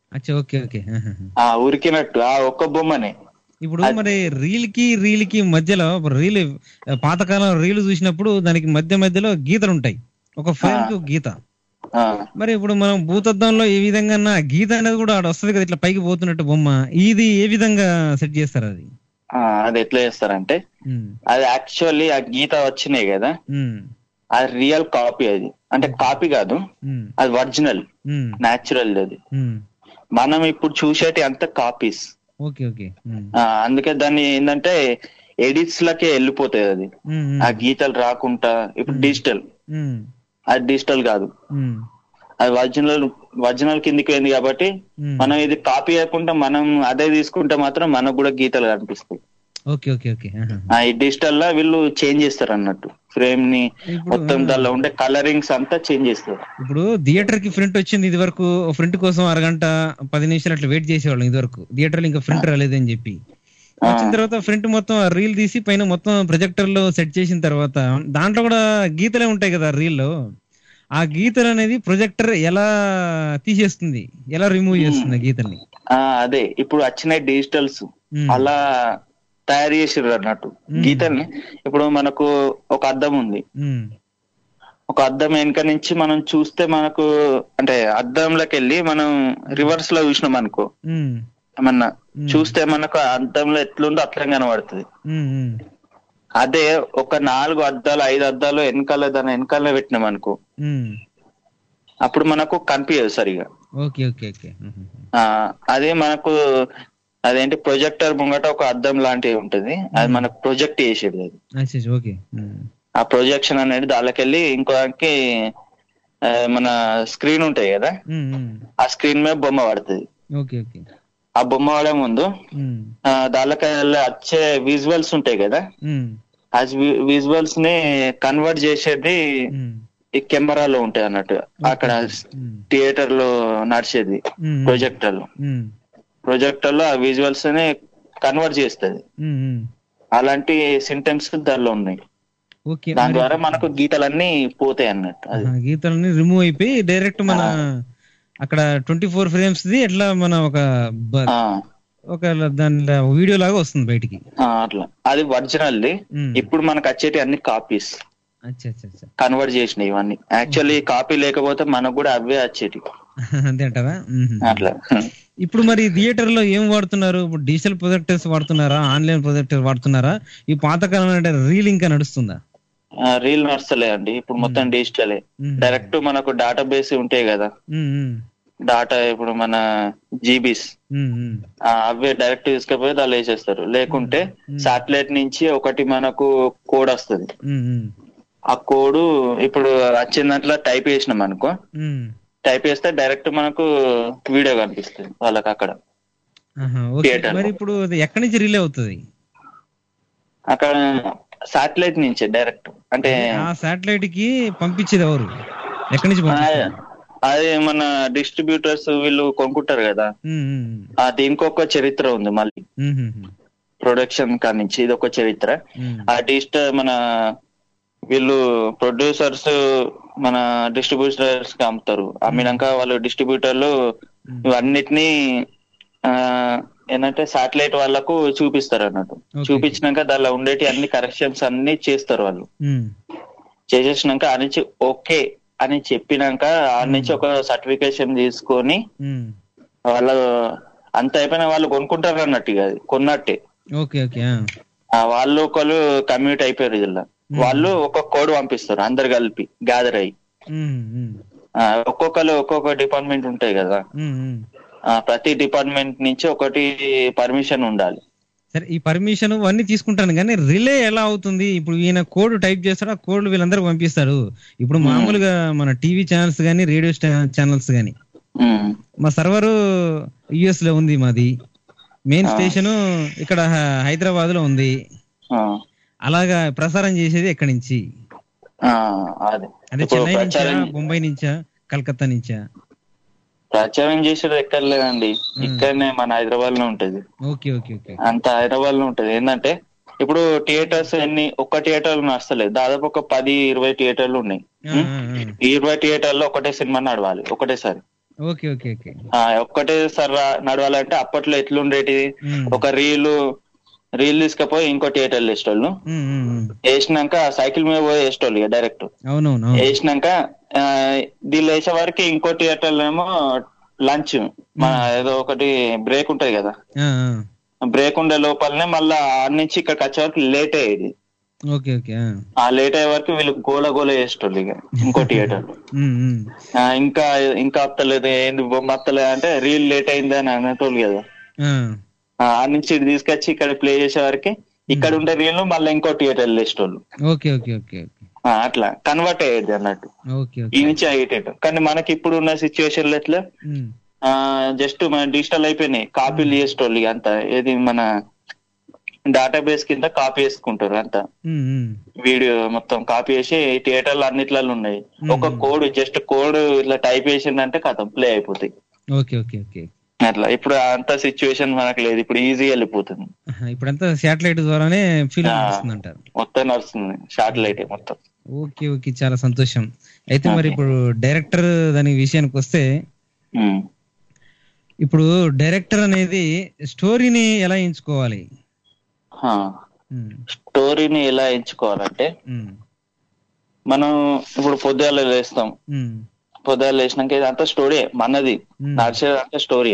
ఆ ఉరికినట్టు ఆ ఒక్క బొమ్మనే. ఇప్పుడు మరి రీల్ కి రీల్ కి మధ్యలో రీల్ పాతకాలం రీల్ చూసినప్పుడు దానికి మధ్య మధ్యలో గీతలు ఉంటాయి, ఒక ఫ్రేమ్ కి గీత. మరి ఇప్పుడు మనం భూతద్దంలో ఏ విధంగా గీత అనేది కూడా ఆడ వస్తుంది కదా, ఇట్లా పైకి పోతున్నట్టు బొమ్మ, ఇది ఏ విధంగా సెట్ చేస్తారు? అది అది ఎట్లా చేస్తారంటే అది యాక్చువల్లీ ఆ గీత వచ్చినాయి కదా, అది రియల్ కాపీ, అది అంటే కాపీ కాదు, అది ఒరిజినల్ న్యాచురల్. అది మనం ఇప్పుడు చూసేటి అంత కాపీస్. అందుకే దాన్ని ఏంటంటే ఎడిట్స్ లకే వెళ్ళిపోతాయి, అది ఆ గీతలు రాకుండా. ఇప్పుడు డిజిటల్, అది డిజిటల్ కాదు, అది ఒరిజినల్ ఒరిజినల్ కిందికి పోయింది కాబట్టి మనం ఇది కాపీ చేయకుండా మనం అదే తీసుకుంటే మాత్రం మనకు కూడా గీతలు కనిపిస్తాయి. ఈ డిజిటల్ లా వీళ్ళు చేంజ్ చేస్తారు అన్నట్టు, ఫ్రేమ్ ని మొత్తం దానిలో ఉండే కలరింగ్స్ అంతా చేంజ్ చేస్తారు. ఇప్పుడు థియేటర్ కి ప్రింట్ వచ్చింది, ఇది వరకు ప్రింట్ కోసం అరగంట పది నిమిషాలు అట్లా వెయిట్ చేసేవాళ్ళం. ఇది వరకు థియేటర్ లో ఇంకా ప్రింట్ రాలేదని చెప్పి వచ్చిన తర్వాత ఫ్రంట్ మొత్తం రీల్ తీసి పైన మొత్తం ప్రొజెక్టర్ లో సెట్ చేసిన తర్వాత దాంట్లో కూడా గీతలే ఉంటాయి కదా రీల్ లో, ఆ గీతలు అనేది ప్రొజెక్టర్ ఎలా తీసేస్తుంది, ఎలా రిమూవ్ చేస్తుంది గీతల్ని? అదే ఇప్పుడు వచ్చిన డిజిటల్స్ అలా తయారు చేసిర్రు అన్నట్టు గీతల్ని. ఇప్పుడు మనకు ఒక అద్దం ఉంది, ఒక అద్దం వెనక నుంచి మనం చూస్తే మనకు అంటే అద్దంలోకి వెళ్ళి మనం రివర్స్ లో చూసినాం అనుకో, ఏమన్నా చూస్తే మనకు అద్దంలో ఎట్లుందో అట్లా కనబడుతుంది. అదే ఒక నాలుగు అద్దాలు ఐదు అద్దాలు వెనకాల దాని వెనకాల పెట్టినాం అనుకో, అప్పుడు మనకు కనిపించదు సరిగా. అదే మనకు అదేంటి ప్రొజెక్టర్ ముంగట ఒక అద్దం లాంటివి ఉంటది, అది మనకు ప్రొజెక్ట్ చేసేది. అది ఆ ప్రొజెక్షన్ అనేది దానికెళ్ళి ఇంకోకి మన స్క్రీన్ ఉంటాయి కదా, ఆ స్క్రీన్ మీద బొమ్మ పడుతుంది. ఆ బొమ్మ పడే ముందు దానికెళ్ళి వచ్చే విజువల్స్ ఉంటాయి కదా, ఆ విజువల్స్ ని కన్వర్ట్ చేసేది ఈ కెమెరాలో ఉంటాయి అన్నట్టు. అక్కడ థియేటర్ లో నడిచేది ప్రొజెక్టర్ లో, ప్రొజెక్టర్ లో ఆ విజువల్స్ ని కన్వర్ట్ చేస్తుంది. అలాంటి సింటమ్స్ దానిలో ఉన్నాయి. దాని ద్వారా మనకు గీతలన్నీ పోతాయి అన్నట్టు. గీతలన్నీ రిమూవ్ అయిపోయి డైరెక్ట్ మన అక్కడ ట్వంటీ ఫోర్ ఫ్రేమ్స్ ది ఎట్లా మన ఒక ఒక దాని వీడియో లాగా వస్తుంది బయటికి అట్లా. అది ఒరిజినల్ ది. ఇప్పుడు మనకు వచ్చేటి అన్ని కాపీస్ కన్వర్ట్ చేసినాయి ఇవన్నీ. యాక్చువల్లీ కాపీ లేకపోతే మనకు కూడా అవే వచ్చేటి. అంతేంటారా? అట్లా. ఇప్పుడు మరి థియేటర్ లో ఏం వాడుతున్నారు? ఇప్పుడు డిజిటల్ ప్రొజెక్టర్స్ వాడుతున్నారా, ఆన్లైన్ ప్రొజెక్టర్ వాడుతున్నారా? ఈ పాతకాలం అంటే రీల్ ఇంకా నడుస్తుందా? రీల్ నడుస్తలే అండి, ఇప్పుడు మొత్తం డిజిటలే. డైరెక్ట్ మనకు డేటా బేస్ ఉంటాయి కదా, డాటా ఇప్పుడు మన జీబీస్ అవే డైరెక్ట్ తీసుకుపోయి దాన్ని వేసేస్తారు. లేకుంటే సాటిలైట్ నుంచి ఒకటి మనకు కోడ్ వస్తుంది. ఆ కోడ్ ఇప్పుడు వచ్చిందంట్లో టైప్ చేసినాం అనుకో, టైప్ చేస్తే డైరెక్ట్ మనకు వీడియో కనిపిస్తుంది వాళ్ళకి అక్కడ థియేటర్. మరి ఇప్పుడు ఎక్కడి నుంచి రిలే అవుతుంది? అక్కడ సాటిలైట్ నుంచి డైరెక్ట్. అంటే ఆ సాటిలైట్ కి పంపించేది ఎవరు? ఎక్కడి నుంచి? అదే మన డిస్ట్రిబ్యూటర్స్ వీళ్ళు కొనుక్కుంటారు కదా, దీనికి ఒక చరిత్ర ఉంది మళ్ళీ ప్రొడక్షన్ కా నుంచి. ఇది ఒక చరిత్ర. ఆ డిజిటల్ మన వీళ్ళు ప్రొడ్యూసర్స్ మన డిస్ట్రిబ్యూటర్స్ కి అమ్ముతారు. అమ్మినాక వాళ్ళు డిస్ట్రిబ్యూటర్లు ఇవన్నిటిని ఆ ఏంటంటే సాటిలైట్ వాళ్ళకు చూపిస్తారు అన్నట్టు. చూపించినాక దానిలో ఉండేటి అన్ని కరెక్షన్స్ అన్ని చేస్తారు వాళ్ళు. చేసేసినాక ఆ నుంచి ఓకే అని చెప్పినాక ఆ నుంచి ఒక సర్టిఫికేషన్ తీసుకొని వాళ్ళు అంత అయిపోయిన వాళ్ళు కొనుక్కుంటారు అన్నట్టు. అది కొన్నట్టే. వాళ్ళు ఒకళ్ళు కమ్యూట్ అయిపోయారు ఇలా. వాళ్ళు ఒక్కొక్క కోడ్ పంపిస్తారు అందరు కలిపి గ్యాదర్ అయ్యి. ఒక్కొక్కరు ఒక్కొక్క డిపార్ట్మెంట్ ఉంటాయి కదా, ప్రతి డిపార్ట్మెంట్ నుంచి ఒకటి పర్మిషన్ ఉండాలి. సరే, ఈ పర్మిషన్ అన్ని తీసుకుంటాను కానీ రిలే ఎలా అవుతుంది? ఇప్పుడు ఈయన కోడ్ టైప్ చేస్తాడు, ఆ కోడ్ వీళ్ళందరూ పంపిస్తారు. ఇప్పుడు మామూలుగా మన టీవీ ఛానల్స్ గానీ రేడియో ఛానల్స్ గానీ మా సర్వరు యుఎస్ లో ఉంది, మాది మెయిన్ స్టేషన్ ఇక్కడ హైదరాబాద్ లో ఉంది. అలాగా ప్రసారం చేసేది ఎక్కడి నుంచి? అదే చెన్నై నుంచా, బొంబాయి నుంచా, కలకత్తా నుంచా? ప్రచారం చేసేది ఎక్కడ లేదండి, ఇక్కడనే మన హైదరాబాద్ లో ఉంటది. అంత హైదరాబాద్ లో ఉంటది. ఏంటంటే ఇప్పుడు థియేటర్స్ ఎన్ని ఒక్క థియేటర్ నడుస్తలేదు, దాదాపు ఒక పది ఇరవై థియేటర్లు ఉన్నాయి. ఈ ఇరవై థియేటర్లో ఒకటే సినిమా నడవాలి ఒకటేసారి. ఒక్కటేసారి నడవాలంటే అప్పట్లో ఎట్లుండేటి, ఒక రీలు రీల్ తీసుకపోయి ఇంకో థియేటర్ వేసేటోళ్ళు, వేసినాక సైకిల్ మీద పోయి వేసేటోళ్ళు డైరెక్ట్. వేసినాక దీనిలో వేసే వారికి ఇంకో థియేటర్ ఏమో లంచ్ మన ఏదో ఒకటి బ్రేక్ ఉంటది కదా, బ్రేక్ ఉండే లోపలనే మళ్ళా ఆడ నుంచి ఇక్కడికి వచ్చే వరకు లేట్ అయ్యేది. ఆ లేట్ అయ్యే వరకు వీళ్ళు గోల గోల చేసేటోళ్ళు ఇక ఇంకో థియేటర్. ఇంకా ఇంకా అత్తలేదు, ఏంది బొమ్మ అత్తలేదు అంటే రీల్ లేట్ అయింది అని అనేటోళ్ళు కదా. ఆ నుంచి తీసుకొచ్చి ఇక్కడ ప్లే చేసే వరకు ఇక్కడ ఉండే రీల్ మళ్ళీ ఇంకో థియేటర్ వేసేటోళ్ళు. అట్లా కన్వర్ట్ అయ్యేది అన్నట్టు ఈ నుంచి అయ్యేటట్టు. కానీ మనకి ఇప్పుడు ఉన్న సిచ్యువేషన్ లో ఎట్లా ఆ జస్ట్ మన డిజిటల్ అయిపోయినాయి, కాపీలు చేసేటోళ్ళు అంతా. ఏది మన డేటాబేస్ కింద కాపీ చేసుకుంటారు అంతా, వీడియో మొత్తం కాపీ చేసి థియేటర్లు అన్నిట్లలో ఉన్నాయి. ఒక కోడ్ జస్ట్ కోడ్ ఇట్లా టైప్ చేసిందంటే కథం ప్లే అయిపోతాయి. అట్లా ఇప్పుడు అంత సిచ్యువేషన్ మనకు లేదు, ఇప్పుడు ఈజీగా వెళ్ళిపోతుంది. ఇప్పుడు అంతా శాటిలైట్ ద్వారానే ఫిల్మ్ నడుస్తుంది అంటారు, మొత్తం నడుస్తుంది శాటిలైట్ మొత్తం. ఓకే ఓకే, చాలా సంతోషం. అయితే మరి ఇప్పుడు డైరెక్టర్ దాని విషయానికి వస్తే, ఇప్పుడు డైరెక్టర్ అనేది స్టోరీని ఎలా ఎంచుకోవాలి? స్టోరీని ఎలా ఎంచుకోవాలంటే, మనం ఇప్పుడు పొద్దుగాల లేస్తాం, పొద్దుగాల లేచినాక ఇదంతా స్టోరీ మనది, నడిచేదంతా స్టోరీ.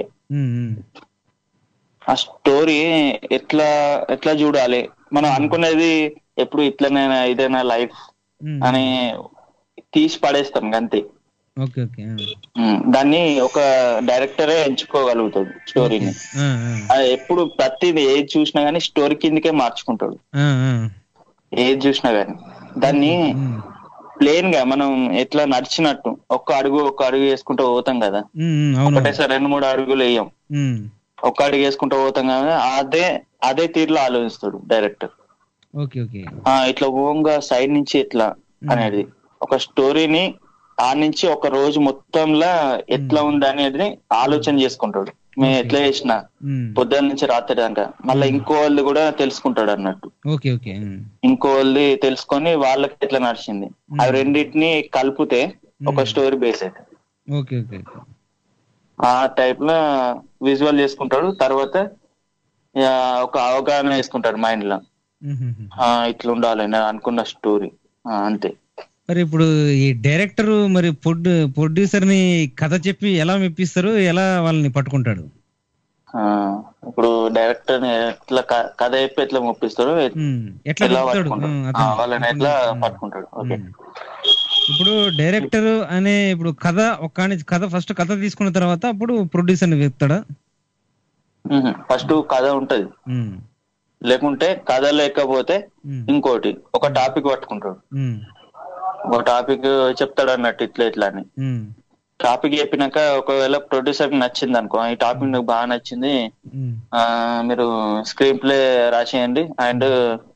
ఆ స్టోరీ ఎట్లా ఎట్లా చూడాలి, మనం అనుకునేది ఎప్పుడు ఇట్లనైనా ఇదేనా లైఫ్ అని తీసి పడేస్తాం అంతే. దాన్ని ఒక డైరెక్టరే ఎంచుకోగలుగుతాడు స్టోరీని. ఎప్పుడు ప్రతిది ఏది చూసినా గానీ స్టోరీ కిందకే మార్చుకుంటాడు, ఏది చూసినా గానీ. దాన్ని ప్లేన్ గా మనం ఎట్లా నడిచినట్టు ఒక్క అడుగు ఒక్క అడుగు వేసుకుంటూ పోతాం కదా, ఒకటేసారి రెండు మూడు అడుగులు వేయం, ఒక్క అడుగు వేసుకుంటూ పోతాం కదా, అదే అదే తీరులో ఆలోచిస్తాడు డైరెక్టర్. ఇట్లా ఓంగా సైడ్ నుంచి ఎట్లా అనేది ఒక స్టోరీని ఆ నుంచి ఒక రోజు మొత్తంలా ఎట్లా ఉంది అనేది ఆలోచన చేసుకుంటాడు. మేము ఎట్లా చేసిన పొద్దున్న నుంచి రాత్రి దాకా మళ్ళీ ఇంకో వాళ్ళు కూడా తెలుసుకుంటాడు అన్నట్టు. ఇంకో వాళ్ళది తెలుసుకొని వాళ్ళకి ఎట్లా నడిచింది, అవి రెండింటిని కలిపితే ఒక స్టోరీ బేస్ అయితే ఆ టైప్ లో విజువల్ చేసుకుంటాడు. తర్వాత ఒక అవగాహన వేసుకుంటాడు మైండ్ లో, ఇట్లా ఉండాలి నేను అనుకున్న స్టోరీ అంతే. మరి ఇప్పుడు ఈ డైరెక్టర్ మరి ప్రొడ్యూసర్ ని కథ చెప్పి ఎలా మెప్పిస్తారు, ఎలా వాళ్ళని పట్టుకుంటాడు? ఇప్పుడు డైరెక్టర్ ని ఎట్లా కథ చెప్పి ఎట్లా మెప్పిస్తారు, ఎట్లా వాళ్ళని ఎట్లా పట్టుకుంటాడు. ఓకే, ఇప్పుడు డైరెక్టర్ అనే ఇప్పుడు కథ ఒక కథ ఫస్ట్ కథ తీసుకున్న తర్వాత అప్పుడు ప్రొడ్యూసర్ ని వెళ్తాడా? ఫస్ట్ కథ ఉంటది, లేకుంటే కథ లేకపోతే ఇంకోటి ఒక టాపిక్ పట్టుకుంటాడు. ఒక టాపిక్ చెప్తాడు అన్నట్టు ఇట్లా ఇట్లా అని. టాపిక్ చెప్పినాక ఒకవేళ ప్రొడ్యూసర్ కి నచ్చింది అనుకో, ఈ టాపిక్ నాకు బాగా నచ్చింది, ఆ మీరు స్క్రీన్ ప్లే రాసేయండి అండ్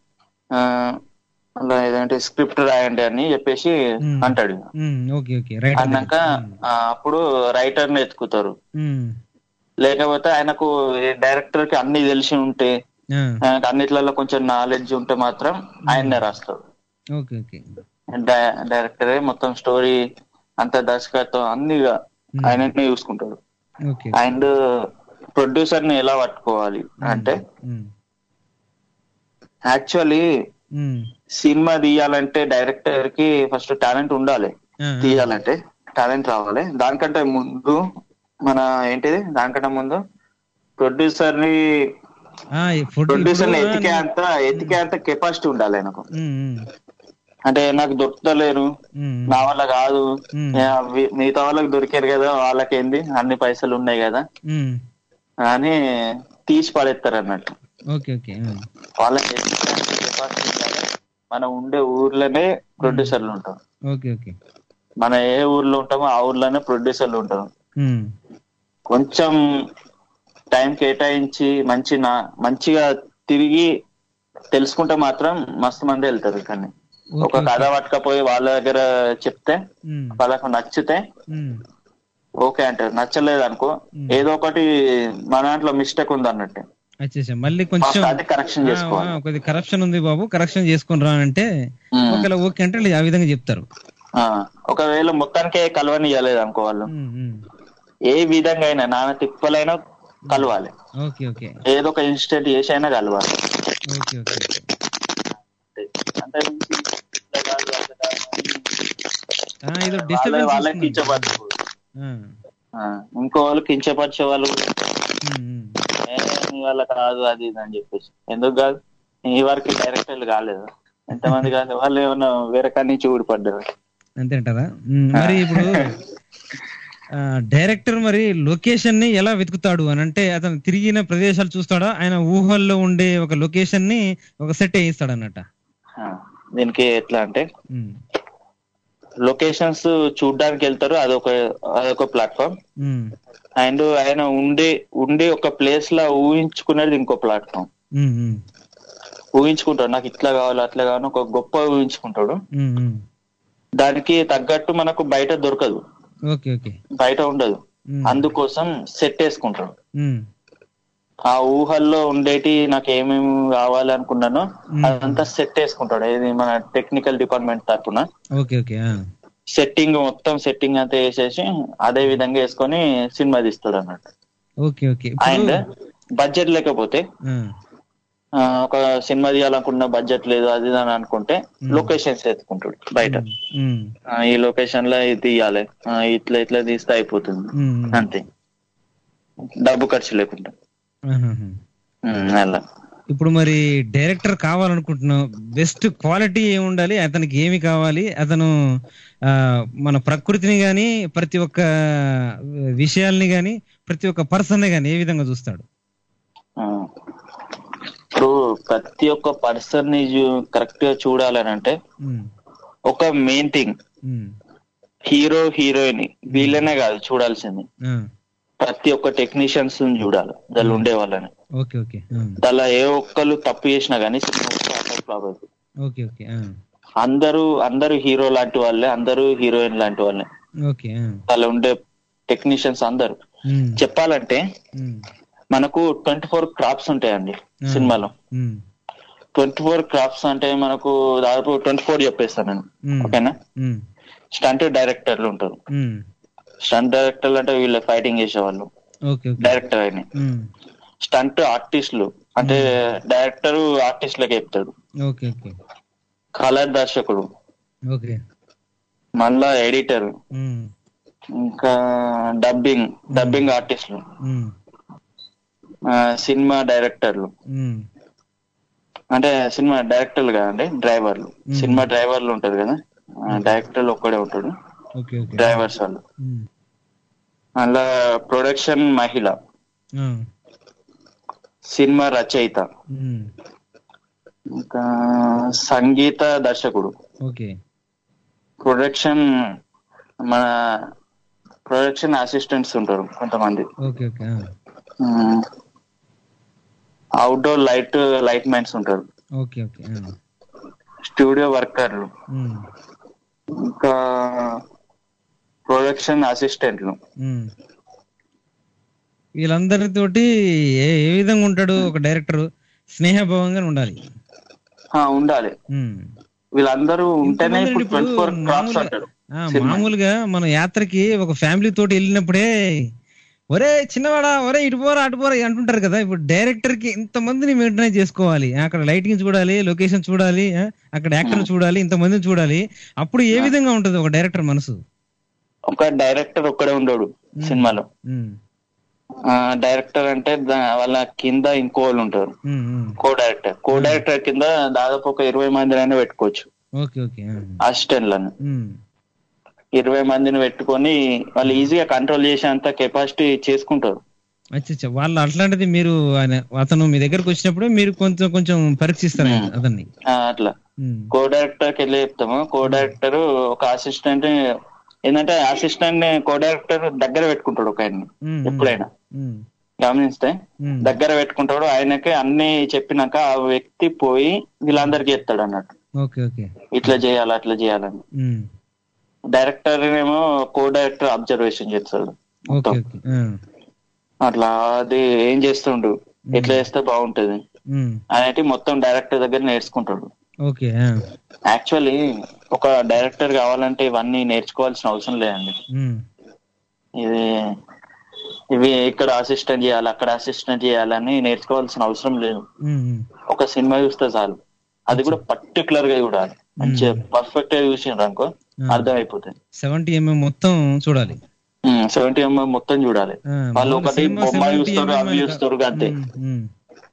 అలా ఏదంటే స్క్రిప్ట్ రాయండి అని చెప్పేసి అంటాడు. అన్నాక అప్పుడు రైటర్ ని ఎత్తుకుతారు. లేకపోతే ఆయనకు డైరెక్టర్ కి అన్ని తెలిసి ఉంటే, ఆయనకు అన్నిట్లలో కొంచెం నాలెడ్జ్ ఉంటే మాత్రం ఆయన్నే రాస్తాడు. డైరెక్టరే మొత్తం స్టోరీ అంత దర్శకత్వం అన్ని ఆయననే చూసుకుంటాడు. అండ్ ప్రొడ్యూసర్ ని ఎలా పట్టుకోవాలి అంటే, యాక్చువల్లీ సినిమా తీయాలంటే డైరెక్టర్ కి ఫస్ట్ టాలెంట్ ఉండాలి, తీయాలంటే టాలెంట్ రావాలి. దానికంటే ముందు మన ఏంటిది దానికంటే ముందు ప్రొడ్యూసర్ ని ప్రొడ్యూసర్ ని ఎతికే అంత ఎతికే అంత కెపాసిటీ ఉండాలి ఆయనకు. అంటే నాకు దొరుకుతలేరు, నా వల్ల కాదు, మిగతా వాళ్ళకి దొరికారు కదా, వాళ్ళకి ఏంది అన్ని పైసలు ఉన్నాయి కదా అని తీసి పడేస్తారు అన్నట్టు. వాళ్ళకి మనం ఉండే ఊర్లోనే ప్రొడ్యూసర్లు ఉంటాం, మన ఏ ఊర్లో ఉంటామో ఆ ఊర్లోనే ప్రొడ్యూసర్లు ఉంటాం. కొంచెం టైం కేటాయించి మంచి నా మంచిగా తిరిగి తెలుసుకుంటే మాత్రం మస్తు మంది వెళ్తారు. కానీ ఒక కథ పట్టుకపోయి వాళ్ళ దగ్గర చెప్తే వాళ్ళకు నచ్చితే ఓకే అంటారు, నచ్చలేదు అనుకో ఏదో ఒకటి మన దాంట్లో మిస్టేక్ ఉంది అన్నట్టు మళ్ళీ కొంచెం కరెక్షన్ చేసుకోవాలి, కొద్ది కరప్షన్ ఉంది బాబు కరెక్షన్ చేసుకుని రా అంటే ఒకవేళ ఓకే అంటే ఆ విధంగా చెప్తారు. ఒకవేళ మొత్తానికే కలవని ఇవ్వలేదు అనుకో వాళ్ళు, ఏ విధంగా అయినా నాన్న తిప్పలైనా కలవాలి, ఏదో ఒక ఇన్స్టెంట్ చేసి అయినా కలవాలి. వాళ్ళకి కించపరచు, ఇంకో వాళ్ళు కించపరిచే వాళ్ళు వాళ్ళ కాదు అది ఇది అని చెప్పేసి. ఎందుకు కాదు, ఈ వరకు డైరెక్టర్లు కాలేదు ఎంతమంది కాదు, వాళ్ళు ఏమన్నా వేరే కాడి నుంచి ఊడిపడ్డారు అంతేంటారా? మరి ఇప్పుడు డైరెక్టర్ మరి లొకేషన్ ని ఎలా వెతుకుతాడు అని అంటే, అతను తిరిగిన ప్రదేశాలు చూస్తాడా, ఆయన ఊహల్లో ఉండే ఒక లొకేషన్ ని ఒక సెట్ వేయిస్తాడు అన్నట్ట? దీనికి ఎట్లా అంటే లొకేషన్స్ చూడడానికి వెళ్తారు, అదొక అదొక ప్లాట్ఫామ్. అండ్ ఆయన ఉండే ఉండే ఒక ప్లేస్ లా ఊహించుకునేది ఇంకో ప్లాట్ఫామ్. ఊహించుకుంటాడు నాకు ఇట్లా కావాలి అట్లా కావాలి ఒక గొప్ప ఊహించుకుంటాడు. దానికి తగ్గట్టు మనకు బయట దొరకదు, బయట ఉండదు, అందుకోసం సెట్ వేసుకుంటాడు. ఆ ఊహల్లో ఉండేటి నాకు ఏమేమి కావాలి అనుకున్నానో అదంతా సెట్ వేసుకుంటాడు. ఇది మన టెక్నికల్ డిపార్ట్మెంట్ తరఫున సెట్టింగ్ మొత్తం సెట్టింగ్ అంతా వేసేసి అదే విధంగా వేసుకొని సినిమా తీస్తాడు అన్నట్టు. అండ్ బడ్జెట్ లేకపోతే ఆ, ఒక సినిమా తీయాలనుకున్న బడ్జెట్ లేదు అది ఇది అని అనుకుంటే లొకేషన్స్ ఎత్తుకుంటాడు బయట. ఉమ్, ఆ, ఈ లొకేషన్ లో ఇది తీయాలి, ఆ, ఇట్లా ఇట్లా తీస్తే అయిపోతుంది ఉమ్, అంతే, డబ్బు ఖర్చు లేకుండా. ఆహాహా. ఉమ్, అలా ఇప్పుడు మరి డైరెక్టర్ కావాలనుకుంటున్నావు, బెస్ట్ క్వాలిటీ ఏమి ఉండాలి, అతనికి ఏమి కావాలి, అతను ఆ మన ప్రకృతిని గాని ప్రతి ఒక్క విషయాల్ని గాని ప్రతి ఒక్క పర్సన్ గాని ఏ విధంగా చూస్తాడు? ఆ. ఇప్పుడు ప్రతి ఒక్క పర్సన్ ని కరెక్ట్ గా చూడాలని అంటే ఉమ్, ఒక main thing, um, hero heroine వీళ్ళనే కాదు చూడాల్సింది, ఆ, ప్రతి ఒక్క టెక్నీషియన్స్ చూడాలి దానిలో ఉండే వాళ్ళని. ఓకే ఓకే ఆ, దానిలో ఏ ఒక్కళ్ళు తప్పు చేసినా గానీ ఫ్లాప్ అవుతుంది. ఓకే ఓకే ఆ, అందరూ అందరూ హీరో లాంటి వాళ్ళే, అందరూ హీరోయిన్ లాంటి వాళ్ళే, ఓకే ఆ, దానిలో ఉండే టెక్నీషియన్స్ అందరు. ఉమ్, చెప్పాలంటే ఉమ్, మనకు ట్వంటీ ఫోర్ క్రాప్స్ ఉంటాయండి సినిమాలో. ఉమ్, ట్వంటీ ఫోర్ క్రాప్స్ అంటే మనకు దాదాపు ట్వంటీ ఫోర్ చెప్పేస్తాను నేను, ఉమ్, ఓకేనా. ఉమ్, స్టంట్ డైరెక్టర్లు ఉంటారు, ఉమ్, స్టంట్ డైరెక్టర్లు అంటే వీళ్ళు ఫైటింగ్ చేసేవాళ్ళు, ఓకే ఓకే డైరెక్టర్ అని. ఉమ్, స్టంట్ ఆర్టిస్టులు అంటే డైరెక్టర్ ఆర్టిస్టులకి చెప్తాడు. ఓకే ఓకే కలర్ దర్శకుడు, ఓకే మళ్ళా ఎడిటర్, ఉమ్, ఇంకా డబ్బింగ్ డబ్బింగ్ ఆర్టిస్టులు, ఉమ్, ఆ, సినిమా డైరెక్టర్లు ఉమ్, అంటే సినిమా డైరెక్టర్లు కాదండి, డ్రైవర్లు. మ్మ్. సినిమా డ్రైవర్లు ఉంటారు కదా, ఆ, డైరెక్టర్లు ఒక్కడే ఉంటాడు, ఓకే ఓకే డ్రైవర్స్ వాళ్ళు. ఉమ్, అలా ప్రొడక్షన్ మహిళ, ఆ, సినిమా రచయిత, ఉమ్, ఇంకా సంగీత దర్శకుడు, ఓకే ప్రొడక్షన్ మన ప్రొడక్షన్ అసిస్టెంట్స్ ఉంటారు కొంతమంది, ఓకే ఓకే ఆ, అవుట్డోర్ లైట్ లైట్ మ్యాన్స్ ఉంటారు, ఓకే ఓకే ఆ, స్టూడియో వర్కర్లు, ఉమ్, ఇంకా ప్రొడక్షన్ అసిస్టెంట్లు. ఉమ్. వీళ్ళందరితోటి ఏ ఏ విధంగా ఉంటాడు ఒక డైరెక్టర్? స్నేహభావంగా ఉండాలి. ఆ, ఉండాలి. ఉమ్. వీళ్ళందరూ ఉంటేనే ఇంతమంది ఇప్పుడు ఇప్పుడు ట్వంటీ ఫోర్ క్రాప్స్ మామూలుగా అంటారు ఆ, సినిమా. మామూలుగా మన యాత్రకి ఒక ఫ్యామిలీ తోటి వెళ్ళినప్పుడే ఒరే చిన్నవాడా, ఒరే ఇటు పోరా అటు పోరా అంటుంటారు కదా. ఇప్పుడు డైరెక్టర్ కి ఇంతమందిని మెయింటైన్ చేసుకోవాలి, అక్కడ లైటింగ్ చూడాలి, లొకేషన్ చూడాలి, ఆ, అక్కడ యాక్టర్ చూడాలి, ఇంతమందిని చూడాలి. అప్పుడు ఏ విధంగా ఉంటుంది ఒక డైరెక్టర్ మనసు? ఒక డైరెక్టర్ ఒక్కడే ఉండడు సినిమాలో. ఉమ్, ఆ, డైరెక్టర్ అంటే దా- వాళ్ళ కింద ఇంకో వాళ్ళు ఉంటారు, ఉమ్, ఉమ్. Co director. కో డైరెక్టర్ కింద దాదాపు ఒక ఇరవై మందిని అయినా పెట్టుకోవచ్చు, ఓకే ఓకే ఆ, అసిస్టెంట్లను. ఉమ్, ఇరవై మందిని పెట్టుకొని వాళ్ళు ఈజీగా కంట్రోల్ చేసేంత కెపాసిటీ చేసుకుంటారు. అచ్చా అచ్చా. వాళ్ళు అట్లాంటిది మీరు ఆయన అతను మీ దగ్గరకు వచ్చినప్పుడు మీరు కొంచెం కొంచెం పరీక్షిస్తారు ఆయన- అతన్ని. ఆ, అట్లా ఉమ్, కో డైరెక్టర్ కి వెళ్ళి చెప్తాము. కో డైరెక్టర్ ఒక అసిస్టెంట్ ఏంటంటే అసిస్టెంట్ ని కో డైరెక్టర్ దగ్గర పెట్టుకుంటాడు ఒక ఆయన్ని ఉమ్, ఎప్పుడైనా ఉమ్, గమనిస్తే. ఉమ్. దగ్గర పెట్టుకుంటాడు, ఆయనకి అన్ని చెప్పినాక ఆ వ్యక్తి పోయి వీళ్ళందరికీ చెప్తాడు అన్నట్టు, ఓకే ఓకే ఇట్లా చేయాలి అట్లా చేయాలని. ఉమ్, డైరెక్టర్ ఏమో కో డైరెక్టర్ అబ్జర్వేషన్ చేస్తాడు ఓకే మొత్తం. ఓకే ఆ, అట్లా అది ఏం చేస్తుండు, ఎట్లా చేస్తే బాగుంటది ఉమ్, అనేది మొత్తం డైరెక్టర్ దగ్గర నేర్చుకుంటాడు. ఓకే ఆ, యాక్చువల్లీ ఒక డైరెక్టర్ కావాలంటే ఇవన్నీ నేర్చుకోవాల్సిన అవసరం లేదండి. ఉమ్, ఇది ఇవి ఇక్కడ అసిస్టెంట్ చేయాలి, అక్కడ అసిస్టెంట్ చేయాలని నేర్చుకోవాల్సిన అవసరం లేదు. ఉమ్, ఉమ్. ఒక సినిమా చూస్తే చాలు, అది కూడా పర్టికులర్ గా చూడాలి, మంచిగా పర్ఫెక్ట్ గా చూసిండ్రు అనుకో అర్థమైపోతుంది. సెవెంటీ ఎంఎం మొత్తం చూడాలి, సెవెంటీ ఎంఎం మొత్తం చూడాలి. ఆ, వాళ్ళు మామూలు ఒకటి సినిమా బొమ్మ సెవెంటీ చూస్తారు, ఎంఎం అవి అని చూస్తారు అంతే. ఉమ్, ఉమ్.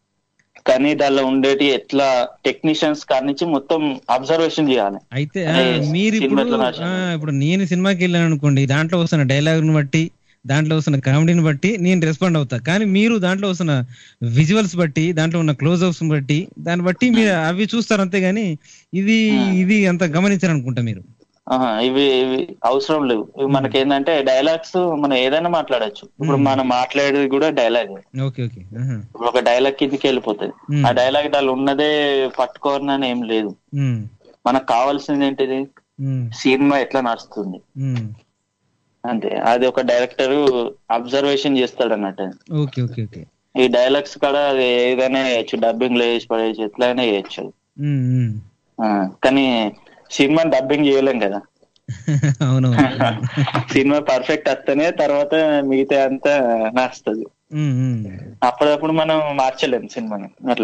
కానీ దానిలో ఉండేటి ఎట్లా టెక్నీషియన్స్ కాడి నుంచి మొత్తం అబ్జర్వేషన్ చేయాలి. అయితే ఆ, అదే మీరు సినిమా ఇప్పుడు ఎట్లా ఆ, నడిచింది. ఇప్పుడు నేను సినిమాకి వెళ్ళాను అనుకోండి, దాంట్లో వస్తున్న డైలాగ్ని బట్టి, దాంట్లో వస్తున్న కామెడీని బట్టి నేను రెస్పాండ్ అవుతా. కానీ మీరు దాంట్లో వస్తున్న విజువల్స్ బట్టి, దాంట్లో ఉన్న క్లోజ్అప్స్ బట్టి, దాన్ని బట్టి మీరు అవి చూస్తారు అంతేగాని ఇది ఇది అంత గమనించారు అనుకుంటా మీరు. ఆహా, ఇవి ఇవి అవసరం లేవు. ఇవి మనకి ఏంటంటే డైలాగ్స్ మనం ఏదైనా మాట్లాడొచ్చు. ఇప్పుడు మనం మాట్లాడేది కూడా డైలాగ్. ఓకే ఓకే ఆహా. ఇప్పుడు ఒక డైలాగ్ కిందకి వెళ్ళిపోతుంది. మ్మ్. ఆ డైలాగ్ దాని ఉన్నదే పట్టుకోవాలని ఏం లేదు. ఉమ్, మనకు కావాల్సింది ఏంటిది, ఉమ్, సినిమా ఎట్లా నడుస్తుంది ఉమ్. అంతే. అది ఒక డైరెక్టర్ అబ్జర్వేషన్ చేస్తాడు అన్నట్టు. ఓకే ఓకే ఓకే ఈ డైలాగ్స్ కూడా అది ఏదైనా వేయచ్చు, డబ్బింగ్ లో వేసి పడేయచ్చు, ఎట్లయినా వేయచ్చు. ఉమ్, ఉమ్. ఆ, కానీ సినిమాని డబ్బింగ్ చేయలేం కదా. అవునవును. సినిమా పర్ఫెక్ట్ వస్తేనే తర్వాత మిగతా అంతా నడుస్తుంది. ఉమ్, ఉమ్. అప్పుడప్పుడు మనం మార్చలేము సినిమాని అట్లా.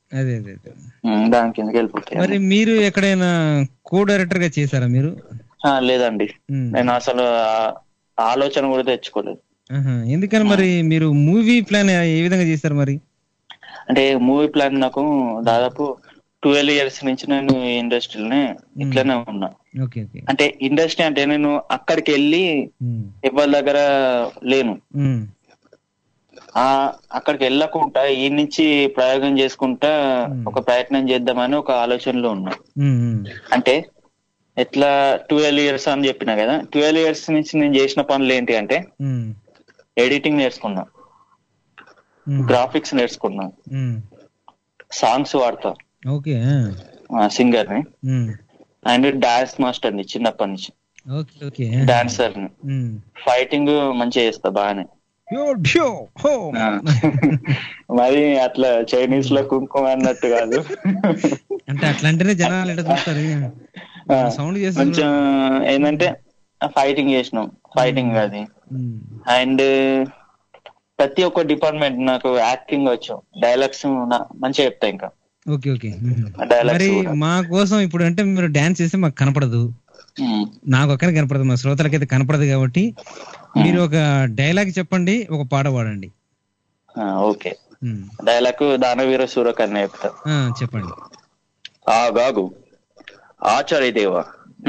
అదే అదే అదే. ఉమ్, దాని కిందకి వెళ్ళిపోతాయి. మరి మీరు ఎక్కడైనా కో డైరెక్టర్ గా చేశారా మీరు? ఆ, లేదండి, ఉమ్. నేను అసలు ఆ- ఆలోచన కూడా తెచ్చుకోలేదు. ఆహా. ఎందుకని మరి మీరు మూవీ ప్లాన్ ఏ విధంగా చేశారు మరి? అంటే మూవీ ప్లాన్ నాకు దాదాపు ట్వెల్వ్ ఇయర్స్ నుంచి నేను ఇండస్ట్రీలోనే ఇట్లనే ఉన్నా. Okay okay. అంటే ఇండస్ట్రీ అంటే నేను అక్కడికి వెళ్ళి ఉమ్. ఎవరి దగ్గర లేను. ఉమ్. ఆ అక్కడికి వెళ్ళకుండా ఈ నుంచి ప్రయోగం చేసుకుంటా ఒక ప్రయత్నం చేద్దామని ఒక ఆలోచనలో ఉన్నా. ఉమ్. ఉమ్. అంటే ఎట్లా ట్వెల్వ్ ఇయర్స్ అని చెప్పినా కదా, ట్వెల్వ్ ఇయర్స్ నుంచి నేను చేసిన పనులు ఏంటి అంటే ఉమ్. ఎడిటింగ్ నేర్చుకున్నా, ఉమ్. గ్రాఫిక్స్ నేర్చుకున్నా, ఉమ్. సాంగ్స్ వాడతా, ఓకే. సింగర్ ని, ఉమ్. అండ్ డాన్స్ మాస్టర్ ని చిన్నప్పటి నుంచి, ఓకే ఓకే. డాన్సర్ ని, ఉమ్. ఫైటింగ్ మంచిగా చేస్తా బాగానే. యో డ్యో హో. ఆ. మరి అట్లా చైనీస్ లో కుంకుమ అన్నట్టు కాదు. అంటే అట్లా అంటేనే జనాలు ఎట్లా చూస్తారు? ఆ, సౌండ్ చేస్తారు. కొంచెం ఏంటంటే ఫైటింగ్ చేసినాం, ఫైటింగ్ అది. ఉమ్. అండ్ ప్రతి ఒక్క డిపార్ట్మెంట్ నాకు యాక్టింగ్ వచ్చు, డైలాగ్స్ మంచిగా చెప్తా. ఇంకా ఓకే ఓకే. Dialogues మరి కూడా. మా కోసం ఇప్పుడు అంటే మీరు డాన్స్ చేస్తే మాకు కనపడదు, ఉమ్. నాకు ఒక్కరికి కనపడదు, మా శ్రోతలకైతే కనపడదు. కాబట్టి మీరు ఒక డైలాగ్ చెప్పండి, ఒక పాట పాడండి. ఆ, ఓకే. డైలాగ్ దానవీర సూరకర్ణ చెప్తా. ఆ, చెప్పండి. ఆగాగు ఆచార్య దేవా,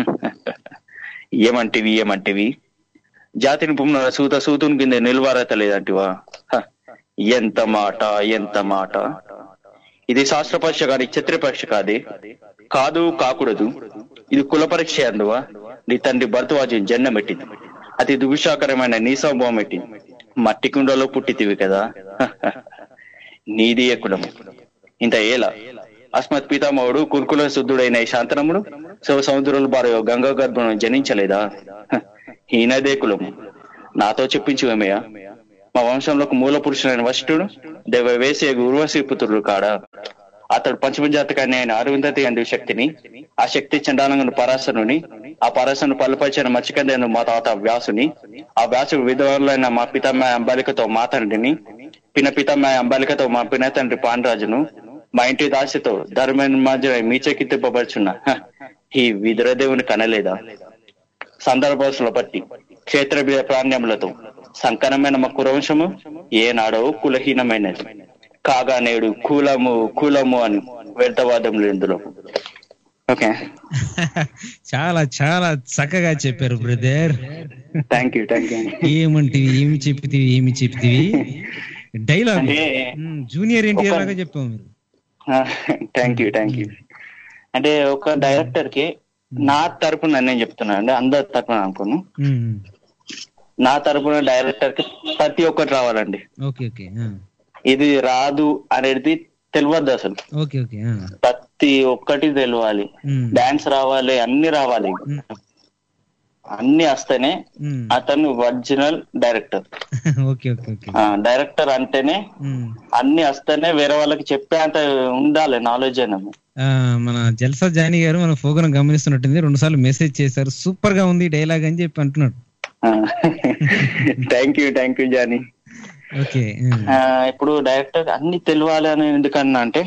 ఏమంటివి ఏమంటివి, జాతిని పుమ్మ సూత సూతుని కింద నిలువారత లేదంటివా? హ, ఎంత మాట ఎంత మాట, ఇది శాస్త్ర పరీక్ష కాదు, క్షత్రియ పరీక్ష కాదే, కాదు కాకూడదు, ఇది కుల పరీక్ష అందువా? నీ తండ్రి భరద్వాజం జన్మ పెట్టింది, అతి దువిషాకరమైన నీ సంభవం పెట్టింది, మట్టి కుండలో పుట్టితివి కదా, నీది ఏ కులం ఇంత ఏలా? అస్మత్ పితామహుడు కురుకుల శుద్ధుడైన ఈ శాంతనముడు శివ సముద్రులు భార్య గంగా గర్భం జనించలేదా? ఈయనదే కులము, నాతో చెప్పించువేమయ్యా? మా వంశంలోకి మూల పురుషులైన వశిష్ఠుడు దేవ వేసే ఉర్వశీ పుత్రుడు కాడా? అతడు పంచమజాతకాన్ని అయిన అరవిందతి అందు శక్తిని, ఆ శక్తి చండాలంగా పరాశరుని, ఆ పరాశరుని పలుపరిచిన మత్స్యకంద మా తాత వ్యాసుని, ఆ వ్యాసుడు విధవరులైన మా పితామహ అంబాలికతో మా తండ్రిని, పిన పితామహ అంబాలికతో మా పిన తండ్రి పాండరాజును, మా ఇంటి దాసితో ధర్మమార్జన మీచెక్కి తిప్పబడుచున్న ఈ విదురదేవుని కనలేదా? సందర్భాసుల బట్టి క్షేత్ర ప్రాణ్యములతో సంకరమైన మా కురవంశము ఏనాడో కులహీనమైనది కాగా నేడు కులము కులము అని వ్యర్థవాదములు ఇందులో. ఓకే, చాలా చాలా చక్కగా చెప్పారు brother. Thank you thank you. ఏమంటివి ఏమి చెప్పితివి ఏమి చెప్పితివి డైలాగ్ అంటే జూనియర్ ఎన్టీఆర్ లాగా చెప్పాము మీరు. Thank you thank you. అంటే ఒక డైరెక్టర్ కి నా తరపున నేను చెప్తున్నా అండి, అందరి తరపున అనుకోను, ఉమ్. నా తరపున డైరెక్టర్ కి ప్రతి ఒక్కటి రావాలండి. Okay okay. ఇది రాదు అనేది తెలియద్దు అసలు, ఓకే ఓకే. ప్రతి ఒక్కటి తెలియాలి, డాన్స్ రావాలి, అన్ని రావాలి, అన్ని వస్తేనే అతను original director. Okay okay okay. Director అంటేనే అన్ని వస్తేనే వేరే వాళ్ళకి చెప్పే అంత ఉండాలి నాలెడ్జ్ అనేది. మన జల్సా జానీ గారు మన ప్రోగ్రాం గమనిస్తున్నట్టుంది, రెండు సార్లు మెసేజ్ చేశారు, సూపర్ గా ఉంది డైలాగ్ అని చెప్పి అంటున్నాడు. Thank you thank you Johnny. Okay. ఇప్పుడు డైరెక్టర్ అన్ని తెలియాలి అని ఎందుకన్నా అంటే,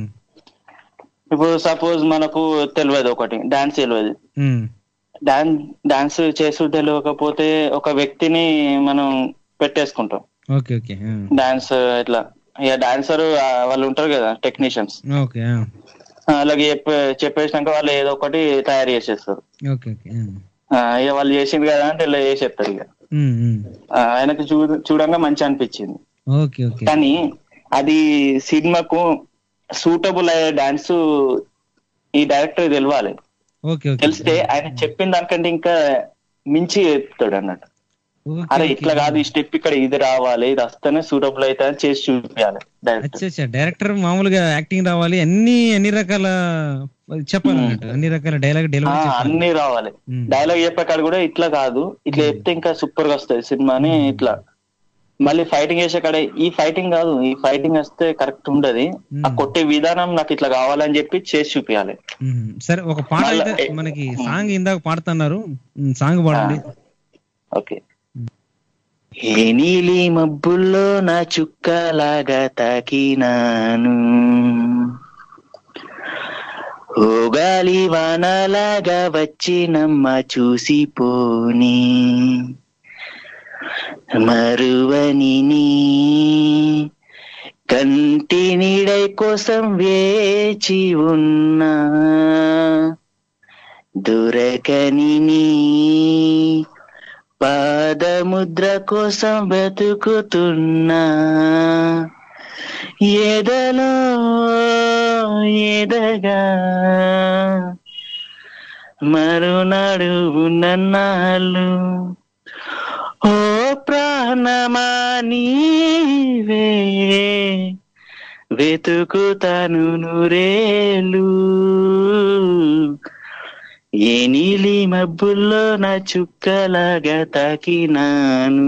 ఇప్పుడు సపోజ్ మనకు తెలియదు ఒకటి డాన్స్ తెలియదు, డాన్స్ డాన్స్ చేసు తెలియకపోతే ఒక వ్యక్తిని మనం పెట్టేసుకుంటాం. Okay okay. డాన్స్ ఇట్లా ఇక డాన్సర్ వాళ్ళు ఉంటారు కదా టెక్నీషియన్స్, ఓకే. అలాగే చెప్పేసినాక వాళ్ళు ఏదో ఒకటి తయారు చేసేస్తారు. Okay okay. ఇక వాళ్ళు చేసింది కదా అంటే ఇలా చేసేస్తారు. ఇక ఆయనకు చూ చూడంగా మంచి అనిపించింది. Okay okay. కానీ అది సినిమాకు సూటబుల్ అయ్యే డాన్స్ ఈ డైరెక్టర్ తెలియాలి. తెలిస్తే ఆయన చెప్పిన దానికంటే ఇంకా మించి చెప్తాడు అన్నట్టు. అరే ఇట్లా కాదు, ఈ స్టెప్ ఇక్కడ ఇది రావాలి, ఇది వస్తేనే సూటబుల్ అయితే అని చేసి చూపించాలి డైరెక్టర్. డైరెక్టర్ మామూలుగా యాక్టింగ్ రావాలి, అన్ని అన్ని రకాల చెప్పాలన్నట్టు, అన్ని రకాల డైలాగ్ డెలివరీ అన్ని రావాలి. డైలాగ్ చెప్పేకాడ కూడా ఇట్లా కాదు, ఇట్లా చెప్తే ఇంకా సూపర్ గా వస్తుంది సినిమా అని. ఇట్లా మళ్ళీ ఫైటింగ్ చేసే కాడ ఈ ఫైటింగ్ కాదు, ఈ ఫైటింగ్ వస్తే కరెక్ట్ ఉండదు, ఆ కొట్టే విధానం నాకు ఇట్లా కావాలని చెప్పి చేసి చూపించాలి. సరే, ఒక పాట అయితే మనకి సాంగ్ ఇందాక పాడుతున్నారు, సాంగ్ పాడండి. ఓకే. ఏ నీలి మబ్బుల్లో నా చుక్కలాగా తాకినాను, ఓ గాలి వానలాగా వచ్చినమ్మ చూసిపోని, మరువని నీ కంటి నీడై కోసం వేచి ఉన్నా, దొరకని నీ పాదముద్ర కోసం బ్రతుకుతున్నా, ఎదలో ఎదగా మరునాడు ఉన్నన్నాళ్ళు, ఓ ప్రాణమా నీవే వెతుకుతాను నూరేళ్ళు, ఏ నీలి మబ్బుల్లో నా చుక్కలాగా తాకినాను.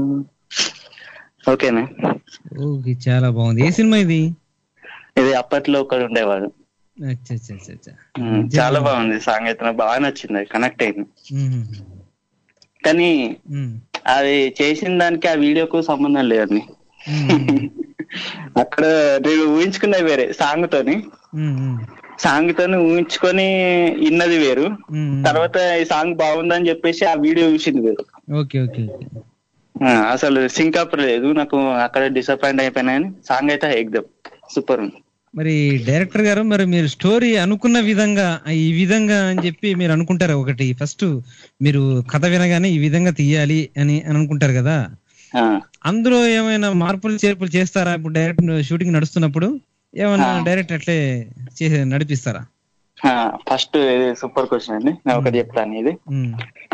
ఓకేనా? ఓకే, చాలా బాగుంది. ఏ సినిమా ఇది? ఇది అప్పట్లో ఒకడు ఉండేవాడు. అచ్చా అచ్చా అచ్చా అచ్చా. ఉమ్, చాలా బాగుంది సాంగ్ అయితే, నాకు బాగా నచ్చింది, కనెక్ట్ అయింది. మ్మ్. కానీ మ్మ్. అది చేసిన దానికి ఆ వీడియోకు సంబంధం లేదని మ్మ్. అక్కడ నేను ఊహించుకున్నది వేరే, సాంగ్ తోని మ్మ్. సాంగ్ తోని ఊహించుకొని ఇన్నది వేరు, మ్మ్. తర్వాత ఈ సాంగ్ బాగుందని చెప్పేసి ఆ వీడియో చూసింది వేరు. Okay okay okay. ఆ, అసలు సింకప్ లేదు నాకు, అక్కడ డిసప్పాయింట్ అయిపోయినా. సాంగ్ అయితే ఎగ్దమ్ సూపర్ ఉంది. మరి డైరెక్టర్ గారు, మరి మీరు స్టోరీ అనుకున్న విధంగా ఈ విధంగా అని చెప్పి మీరు అనుకుంటారా? ఒకటి ఫస్ట్ మీరు కథ వినగానే ఈ విధంగా తీయాలి అని అని అనుకుంటారు కదా, ఆ, అందులో ఏమైనా మార్పులు చేర్పులు చేస్తారా? ఇప్పుడు డైరెక్ట్ షూటింగ్ నడుస్తున్నప్పుడు ఏమైనా డైరెక్ట్ అట్లే చేసి నడిపిస్తారా? ఫస్ట్ ఇది సూపర్ క్వశ్చన్ అండి, నేను ఒకటి చెప్తాను. ఇది మ్మ్.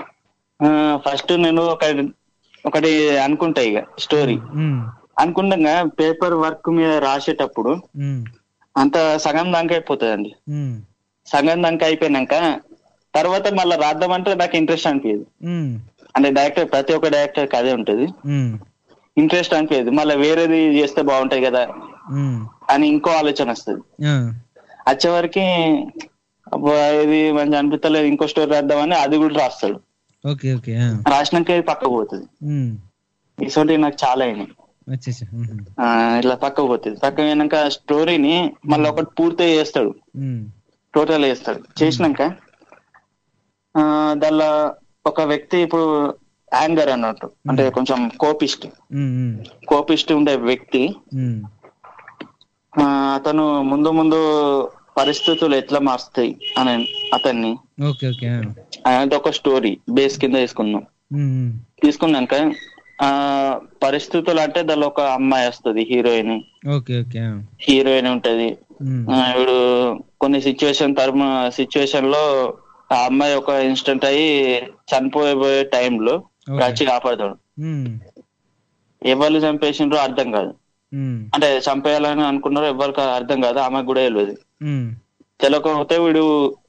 ఫస్ట్ నేను ఒక ఒకటి అనుకుంటా, ఇక స్టోరీ మ్మ్. అనుకుంటా పేపర్ వర్క్ మీద రాసేటప్పుడు మ్మ్. అంత సగం దాకా అయిపోతుందండి. మ్మ్. సగం దాకా అయిపోయినాక తర్వాత మళ్ళీ రాద్దామంటే నాకు ఇంట్రెస్ట్ అనిపించదు. మ్మ్. అంటే డైరెక్టర్, ప్రతి ఒక్క డైరెక్టర్ అదే ఉంటది, మ్మ్. ఇంట్రెస్ట్ అనిపించదు. మళ్ళీ వేరేది చేస్తే బాగుంటాయి కదా మ్మ్. అని ఇంకో ఆలోచన వస్తుంది. ఆ. వచ్చేవరకు అబ్బా ఇది మంచి అనిపిస్తలేదు, ఇంకో స్టోరీ రాద్దామని అది కూడా రాస్తాడు. Okay okay. ఆ. రాసినాక ఇది పక్కకు పోతుంది. మ్మ్. ఇటువంటి నాకు చాలా అయినాయి. అచ్చా అచ్చా. మ్మ్. ఆ, ఇట్లా పక్కకు పోతుంది. పక్కకు పోయినాక స్టోరీని మళ్ళీ ఒకటి పూర్తి చేస్తాడు, మ్మ్. టోటల్ చేస్తాడు. చేసినాక ఆ దానిలో ఒక వ్యక్తి ఇప్పుడు యాంగర్ అన్నట్టు, అంటే కొంచెం కోపిస్ట్ మ్మ్. మ్మ్. కోపిస్ట్ ఉండే వ్యక్తి, మ్మ్. ఆ అతను ముందు ముందు పరిస్థితులు ఎట్లా మారుస్తాయి అని అతన్ని, ఓకే ఓకే. ఆ. అనేది ఒక స్టోరీ బేస్ కింద తీసుకున్నాం. మ్మ్. తీసుకున్నాక ఆ పరిస్థితులు అంటే దానిలో ఒక అమ్మాయి వస్తుంది, హీరోయిన్. Okay okay. ఆ. హీరోయిన్ ఉంటది. మ్మ్. ఆ, ఇప్పుడు కొన్ని సిచ్యువేషన్ తరమ సిచ్యువేషన్ లో ఆ అమ్మాయి ఒక ఇన్సిడెంట్ అయ్యి చనిపోయే టైంలో వచ్చి కాపాడతాడు. మ్మ్. ఎవరు చంపేసిండ్రో అర్థం కాదు, మ్మ్. అంటే చంపేయాలని అనుకున్నారో ఎవరికి అర్థం కాదు, ఆమెకు కూడా తెలియదు. మ్మ్. తెలియకపోతే వీడు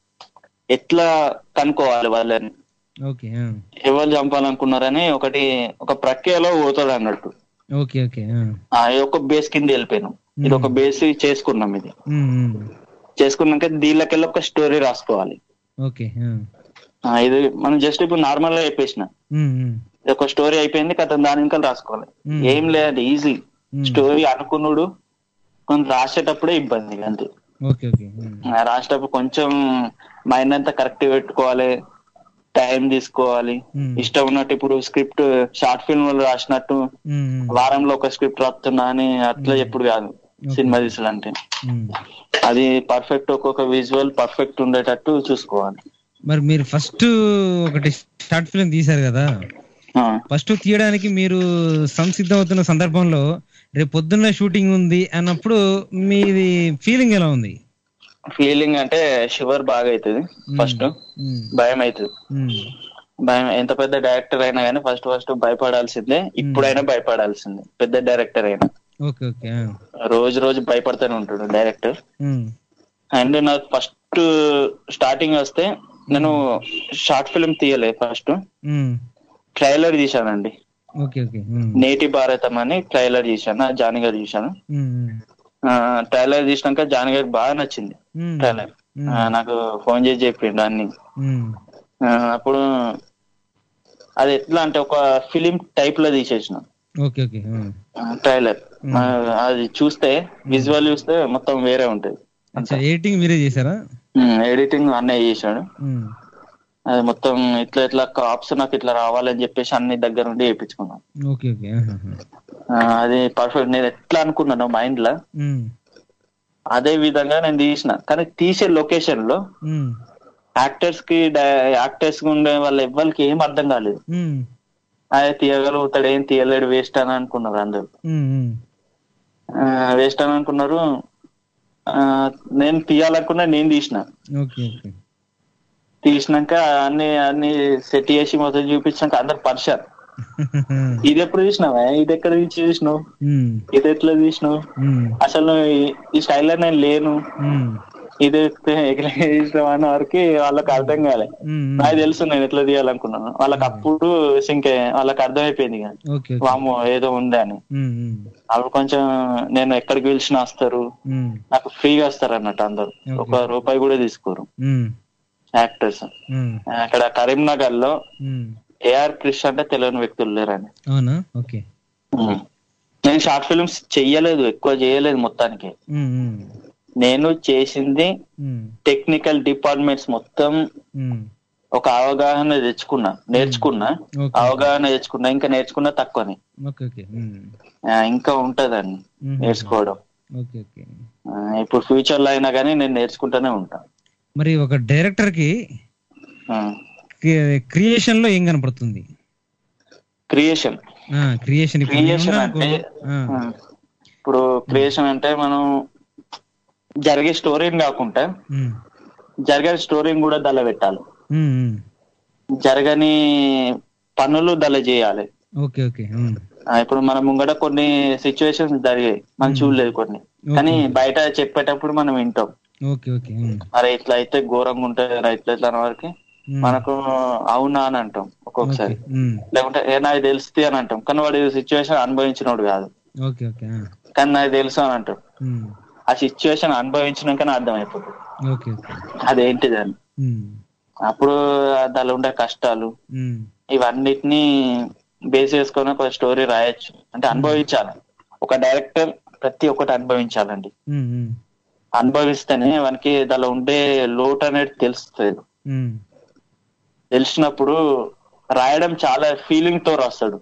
ఎట్లా కనుక్కోవాలి వాళ్ళని, ఓకే. ఆ. ఎవరు చంపాలనుకున్నారని ఒకటి ఒక ప్రక్రియలో పోతాడు అన్నట్టు. Okay okay. ఆ. ఆ ఇది ఒక బేస్ కింద వెళ్ళిపోయినాం, ఇది ఒక బేస్ చేసుకున్నాం. ఇది మ్మ్. మ్మ్. చేసుకున్నాక దీనికెళ్ళి ఒక స్టోరీ రాసుకోవాలి. ఓకే. ఆ. ఆ, ఇది మనం జస్ట్ ఇప్పుడు నార్మల్ గా చెప్పేసిన మ్మ్. మ్మ్. ఇది ఒక స్టోరీ అయిపోయింది కదా, దాని ఇంకా రాసుకోవాలి. మ్మ్. ఏం లేదండి, ఈజీ మ్మ్. స్టోరీ అనుకున్నాడు, కొంచెం రాసేటప్పుడే ఇబ్బంది అంతే. Okay okay. మ్మ్. ఆ, రాసేటప్పుడు కొంచెం మైండ్ అంతా కరెక్ట్ పెట్టుకోవాలి, టైం తీసుకోవాలి. మ్మ్. ఇష్టం ఉన్నట్టు ఇప్పుడు స్క్రిప్ట్ షార్ట్ ఫిల్మ్ రాసినట్టు మ్మ్. మ్మ్. వారంలో ఒక స్క్రిప్ట్ రాస్తున్నా అని అట్లా ఎప్పుడు కాదు. సినిమా తీసాలంటే మ్మ్. అది పర్ఫెక్ట్, ఒక్కొక్క విజువల్ పర్ఫెక్ట్ ఉండేటట్టు చూసుకోవాలి. మరి మీరు ఫస్ట్ ఒకటి షార్ట్ ఫిల్మ్ తీశారు కదా, ఆ, ఫస్ట్ తీయడానికి మీరు సంసిద్ధం అవుతున్న సందర్భంలో రేపు పొద్దున్న షూటింగ్ ఉంది అన్నప్పుడు మీది ఫీలింగ్ ఎలా ఉంది? ఫీలింగ్ అంటే షివర్ బాగా అవుతుంది. ఫస్ట్ మ్మ్. భయం అవుతుంది. మ్మ్. భయం, ఎంత పెద్ద డైరెక్టర్ అయినా కానీ ఫస్ట్ ఫస్ట్ భయపడాల్సిందే, ఇప్పుడైనా భయపడాల్సిందే. పెద్ద డైరెక్టర్ అయినా ఓకే ఓకే. ఆ. రోజు రోజు భయపడుతూనే ఉంటాడు డైరెక్టర్. మ్మ్. అండ్ నాకు ఫస్ట్ స్టార్టింగ్ వస్తే నేను షార్ట్ ఫిల్మ్ తీయలే, ఫస్ట్ మ్మ్. ట్రైలర్ తీశానండి. Okay okay. మ్మ్. నేటి భారతం అని ట్రైలర్ తీశాను, జానీ గారు తీశాను. మ్మ్. ట్రైలర్ తీసినాక జానీ గారికి బాగా నచ్చింది మ్మ్. ట్రైలర్. నాకు ఫోన్ చేసి చెప్పిండు అన్ని. మ్మ్. ఆ, అప్పుడు అది ఎట్లా అంటే ఒక ఫిలిం టైప్ లో తీసేసిన ఓకే ఓకే ట్రైలర్. అది చూస్తే విజువల్ చూస్తే మొత్తం వేరే ఉంటది. ఎడిటింగ్ మీరే చేశారా? ఎడిటింగ్ అన్నయ్య చేశాడు. అది మొత్తం ఇట్లా ఇట్లా కాప్స్ నాకు ఇట్లా రావాలని చెప్పేసి అన్ని దగ్గర నుండి చేయించుకున్నాను. ఓకే ఓకే అది పర్ఫెక్ట్. నేను ఎట్లా అనుకున్నాను మైండ్ లో అదే విధంగా నేను తీసిన. కానీ తీసే లొకేషన్ లో యాక్టర్స్ కి యాక్టర్స్ కి ఉండే వాళ్ళ ఎవ్వరికి ఏం అర్థం కాలేదు. అదే తీయగలుగుతాడు, ఏం తీయలేడు, వేస్ట్ అని అనుకున్నారు అందరు. వేస్ట్ అని అనుకున్నారు. నేను తీయాలనుకున్నా, నేను తీసిన. తీసినాక అన్ని అన్ని సెట్ చేసి మొత్తం చూపించాక అందరు పరిచారు. ఇది ఎప్పుడు తీసినావా, ఇది ఎక్కడ తీసి చూసినావు, ఇది ఎట్లా తీసినావు, అసలు ఈ స్టైల్లో నేను లేను, ఇది తీసినావు అన్న వరకు వాళ్ళకి అర్థం కాలే. నాకు తెలుసు నేను ఎట్లా తీయాలనుకున్నాను. వాళ్ళకి అప్పుడు ఇంకే వాళ్ళకి అర్థమైపోయింది కానీ వాము ఏదో ఉంది అని. అప్పుడు కొంచెం నేను ఎక్కడికి పిలిచినా వస్తారు, నాకు ఫ్రీగా వస్తారు అన్నట్టు. అందరు ఒక రూపాయి కూడా తీసుకోరు యాక్టర్స్. అక్కడ కరీంనగర్ లో ఏఆర్ క్రిష్ అంటే తెలియని వ్యక్తులు లేరని. నేను షార్ట్ ఫిల్మ్స్ చెయ్యలేదు, ఎక్కువ చేయలేదు మొత్తానికి. నేను చేసింది టెక్నికల్ డిపార్ట్మెంట్స్ మొత్తం ఒక అవగాహన తెచ్చుకున్నా, నేర్చుకున్నా, అవగాహన తెచ్చుకున్నా. ఇంకా నేర్చుకున్నా తక్కువని, ఇంకా ఉంటదని నేర్చుకోవడం. ఇప్పుడు ఫ్యూచర్ లో అయినా కానీ నేను నేర్చుకుంటూనే ఉంటా. మరి ఒక డైరెక్టర్ కి క్రియేషన్ లో ఏం కనపడుతుంది? క్రియేషన్ క్రియేషన్ క్రియేషన్ అంటే ఇప్పుడు క్రియేషన్ అంటే మనం జరిగే స్టోరీని కాకుండా జరిగే స్టోరీని కూడా దళ పెట్టాలి, జరగని పనులు దళ చేయాలి. ఇప్పుడు మన ముంగట కొన్ని సిచ్యువేషన్స్ జరిగాయి, మనం చూడలేదు కొన్ని, కానీ బయట చెప్పేటప్పుడు మనం వింటాం. అరే ఇట్లా అయితే ఘోరంగా ఉంటుంది, ఇట్లా ఇట్లా అన్న వరకు మనకు అవునా అని అంటాం ఒక్కొక్కసారి, లేకుంటే ఏ నాకు తెలుస్తుంది అని అంటాం. కానీ వాడు సిచ్యువేషన్ అనుభవించినోడు కాదు, కానీ నాకు తెలుసు అని అంటాం. ఆ సిచ్యువేషన్ అనుభవించినాకనే అర్థం అయిపోతుంది అదేంటిది అని. అప్పుడు దానిలో ఉండే కష్టాలు ఇవన్నిటిని బేస్ చేసుకొని ఒక స్టోరీ రాయొచ్చు. అంటే అనుభవించాలి, ఒక డైరెక్టర్ ప్రతి ఒక్కటి అనుభవించాలండి. అనుభవిస్తేనే వానికి దానిలో ఉండే లోటు అనేది తెలుస్తుంది. తెలిసినప్పుడు రాయడం చాలా ఫీలింగ్ తో రాస్తాడు.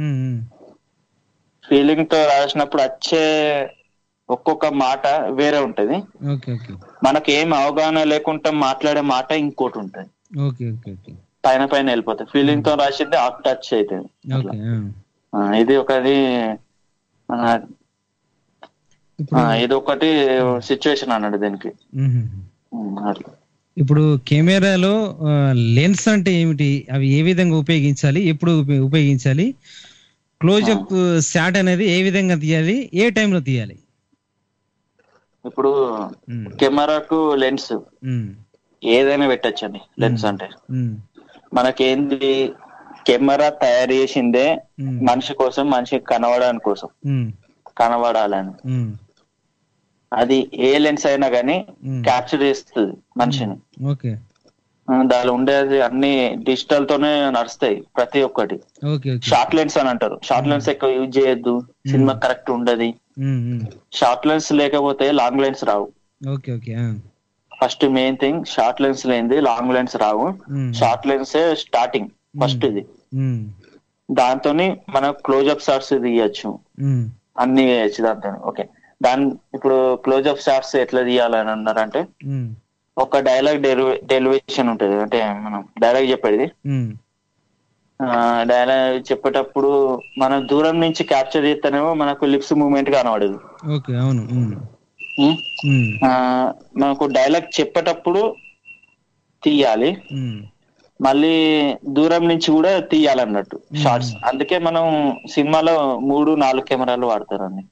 ఫీలింగ్ తో రాసినప్పుడు వచ్చే ఒక్కొక్క మాట వేరే ఉంటది. మనకి ఏం అవగాహన లేకుండా మాట్లాడే మాట ఇంకోటి ఉంటది, పైన పైన వెళ్ళిపోతాయి. ఫీలింగ్ తో రాసింది ఆఫ్ టచ్ అవుతుంది. ఇది ఒకటి ఇది ఒకటి సిచ్యువేషన్ అన్నాడు దీనికి. ఇప్పుడు కెమెరాలో లెన్స్ అంటే ఏమిటి, అవి ఏ విధంగా ఉపయోగించాలి, ఎప్పుడు ఉపయోగించాలి, క్లోజ్అప్ షాట్ అనేది ఏ విధంగా తీయాలి, ఏ టైంలో తీయాలి? ఇప్పుడు కెమెరాకు లెన్స్ ఏదైనా పెట్టచ్చండి. లెన్స్ అంటే మనకేంది, కెమెరా తయారు చేసిందే మనిషి కోసం, మనిషికి కనబడడానికి కోసం, కనబడాలని. అది ఏ లెన్స్ అయినా కానీ క్యాప్చర్ చేస్తుంది మనిషిని. దానిలో ఉండేది అన్ని డిజిటల్ తోనే నడుస్తాయి ప్రతి ఒక్కటి. షార్ట్ లెన్స్ అని అంటారు, షార్ట్ లెన్స్ ఎక్కువ యూజ్ చేయొద్దు, సినిమా కరెక్ట్ ఉండదు. షార్ట్ లెన్స్ లేకపోతే లాంగ్ లెన్స్ రావు. First main thing, short lens లేనిది లాంగ్ లెన్స్ రావు. షార్ట్ లెన్స్ స్టార్టింగ్ ఫస్ట్ ఇది, దాంతో మనం క్లోజ్అప్ షాట్స్ తీయచ్చు, అన్ని వేయచ్చు దాంతో. ఓకే, దాని ఇప్పుడు క్లోజ్అప్ షాట్స్ ఎట్లా తీయాలని అన్నారంటే, ఒక డైలాగ్ డెలివేషన్ ఉంటది, అంటే మనం డైలాగ్ చెప్పేది. డైలాగ్ చెప్పేటప్పుడు మనం దూరం నుంచి క్యాప్చర్ చేస్తేనేమో మనకు లిప్స్ మూవ్మెంట్ కనబడదు. మనకు డైలాగ్ చెప్పేటప్పుడు తీయాలి, మళ్ళీ దూరం నుంచి కూడా తీయాలన్నట్టు షార్ట్స్. అందుకే మనం సినిమాలో మూడు నాలుగు కెమెరాలు వాడతారండి.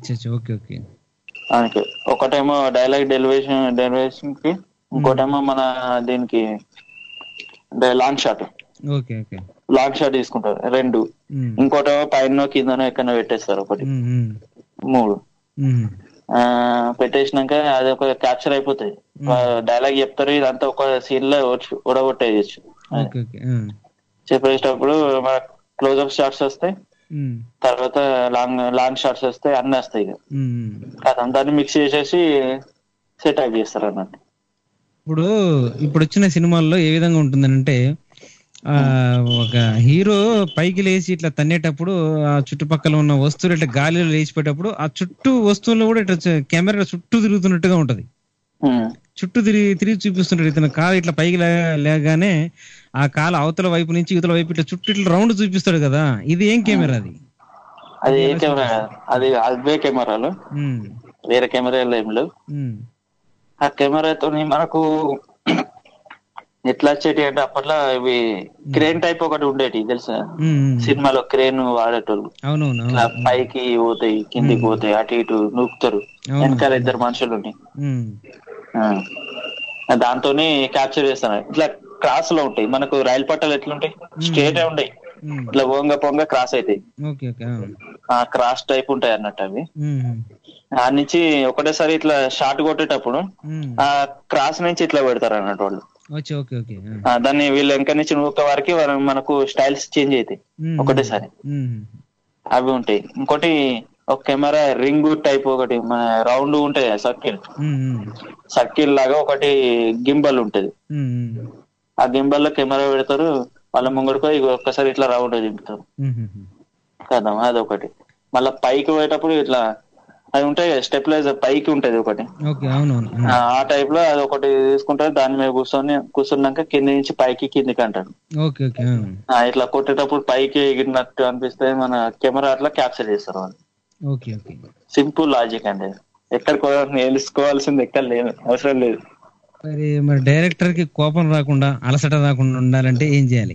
అందుకే ఒకటేమో డైలాగ్ డెలివేషన్ డెలివేషన్ కి, ఇంకోటేమో మన దీనికి లాంగ్ షాట్, లాంగ్ షాట్ తీసుకుంటారు రెండు. ఇంకోటేమో పైన కిందనో ఎక్కడో పెట్టేస్తారు ఒకటి, మూడు పెట్టేసినాక అది ఒక క్యాప్చర్ అయిపోతాయి. డైలాగ్ చెప్తారు, ఇదంతా ఒక సీన్ లో ఓడగొట్టేయచ్చు. చెప్పేటప్పుడు మన క్లోజ్అప్ షాట్స్ వస్తాయి, ఉమ్, తర్వాత లాంగ్ లాంగ్ షాట్స్ వస్తాయి, అన్ని వస్తాయి ఇక ఉమ్. కథ దాన్ని మిక్స్ చేసేసి సెట్ అప్ చేస్తారు అన్నట్టు. ఇప్పుడు ఇప్పుడు వచ్చిన సినిమాల్లో ఏ విధంగా ఉంటుందంటే ఆ ఒక హీరో పైకి లేచి ఇట్లా తన్నేటప్పుడు ఆ చుట్టుపక్కల ఉన్న వస్తువులు ఇట్లా గాలిలో లేచిపోయేటప్పుడు ఆ చుట్టూ వస్తువుల్లో కూడా ఇట్లా కెమెరా చుట్టూ తిరుగుతున్నట్టుగా ఉంటది. చుట్టూ తిరిగి తిరిగి చూపిస్తుంటాడు. ఇతను కాలు ఇట్లా పైకి లే- లేగానే ఆ కాలు అవతల వైపు నుంచి ఇవతల వైపు ఇట్లా చుట్టూ ఇట్లా రౌండ్ చూపిస్తాడు కదా. ఇది ఏం కెమెరా అది? అది ఏ కెమెరా కాదు, అది అవే కెమెరాలు, ఉమ్, వేరే కెమెరాలు ఏం లేవు. ఉమ్, ఆ కెమెరాతో మనకు ఎట్లా వచ్చేటి అంటే అప్పట్లో ఇవి క్రేన్ టైప్ ఒకటి ఉండేటి తెలుసా, ఉమ్. సినిమాలో క్రేన్ వాడేటోళ్ళు. అవునవును ఇట్లా అవును. పైకి పోతాయి, కిందికి పోతాయి, అటు ఇటు నూపుతారు, అవును. వెనకాల ఇద్దరు మనుషులు ఉండి ఉమ్, దాంతో క్యాప్చర్ చేస్తాను. ఇట్లా క్రాస్ లో ఉంటాయి, మనకు రైలు పట్టాలు ఎట్లుంటాయి, స్ట్రేట్ ఉంటాయి, ఉమ్. ఇట్లా పొంగ పొంగ క్రాస్ అవుతాయి. Okay okay. ఆ. ఆ క్రాస్ టైప్ ఉంటాయి అన్నట్టు అవి. ఉమ్, ఆ నుంచి ఒకటేసారి ఇట్లా షార్ట్ కొట్టేటప్పుడు ఉమ్. ఆ క్రాస్ నుంచి ఇట్లా పెడతారు అన్నట్టు వాళ్ళు. Okay okay okay. ఆ. ఆ, దాన్ని వీళ్ళు వెనక నుంచి నూక వారికి వాళ్ళ- మనకు స్టైల్స్ చేంజ్ అవుతాయి ఉమ్, ఒకటేసారి. ఉమ్, అవి ఉంటాయి. ఇంకోటి ఒక కెమెరా రింగ్ టైప్ ఒకటి మన రౌండ్ ఉంటాయి సర్కిల్, ఉమ్, ఉమ్, సర్కిల్ లాగా ఒకటి గింబల్ ఉంటది. ఉమ్, ఆ గింబల్ లో కెమెరా పెడతారు, వాళ్ళ ముంగడుకో ఇక ఒక్కసారి ఇట్లా రౌండ్ దింపుతారు ఉమ్, ఉమ్. కదా. అదొకటి. మళ్ళా పైకి పోయేటప్పుడు ఇట్లా అది ఉంటాయి స్టెప్లైజర్ పైకి ఉంటది ఒకటి, ఓకే. అవునవును. ఆ టైప్ లో అది ఒకటి తీసుకుంటారు. దాని మీద కూర్చొని కూర్చున్నాక కింది నుంచి పైకి కిందికి అంటారు. Okay okay. ఆ. ఆ, ఇట్లా కొట్టేటప్పుడు పైకి ఎగిరినట్టు అనిపిస్తే మన కెమెరా అట్లా క్యాప్చర్ చేస్తారు వాళ్ళు. Okay okay. సింపుల్ లాజిక్ అండి, ఎక్కడ తెలుసుకోవాల్సింది ఎక్కడ లేదు, అవసరం లేదు. మరి మరి డైరెక్టర్ కి కోపం రాకుండా అలసట రాకుండా ఉండాలంటే ఏం చేయాలి?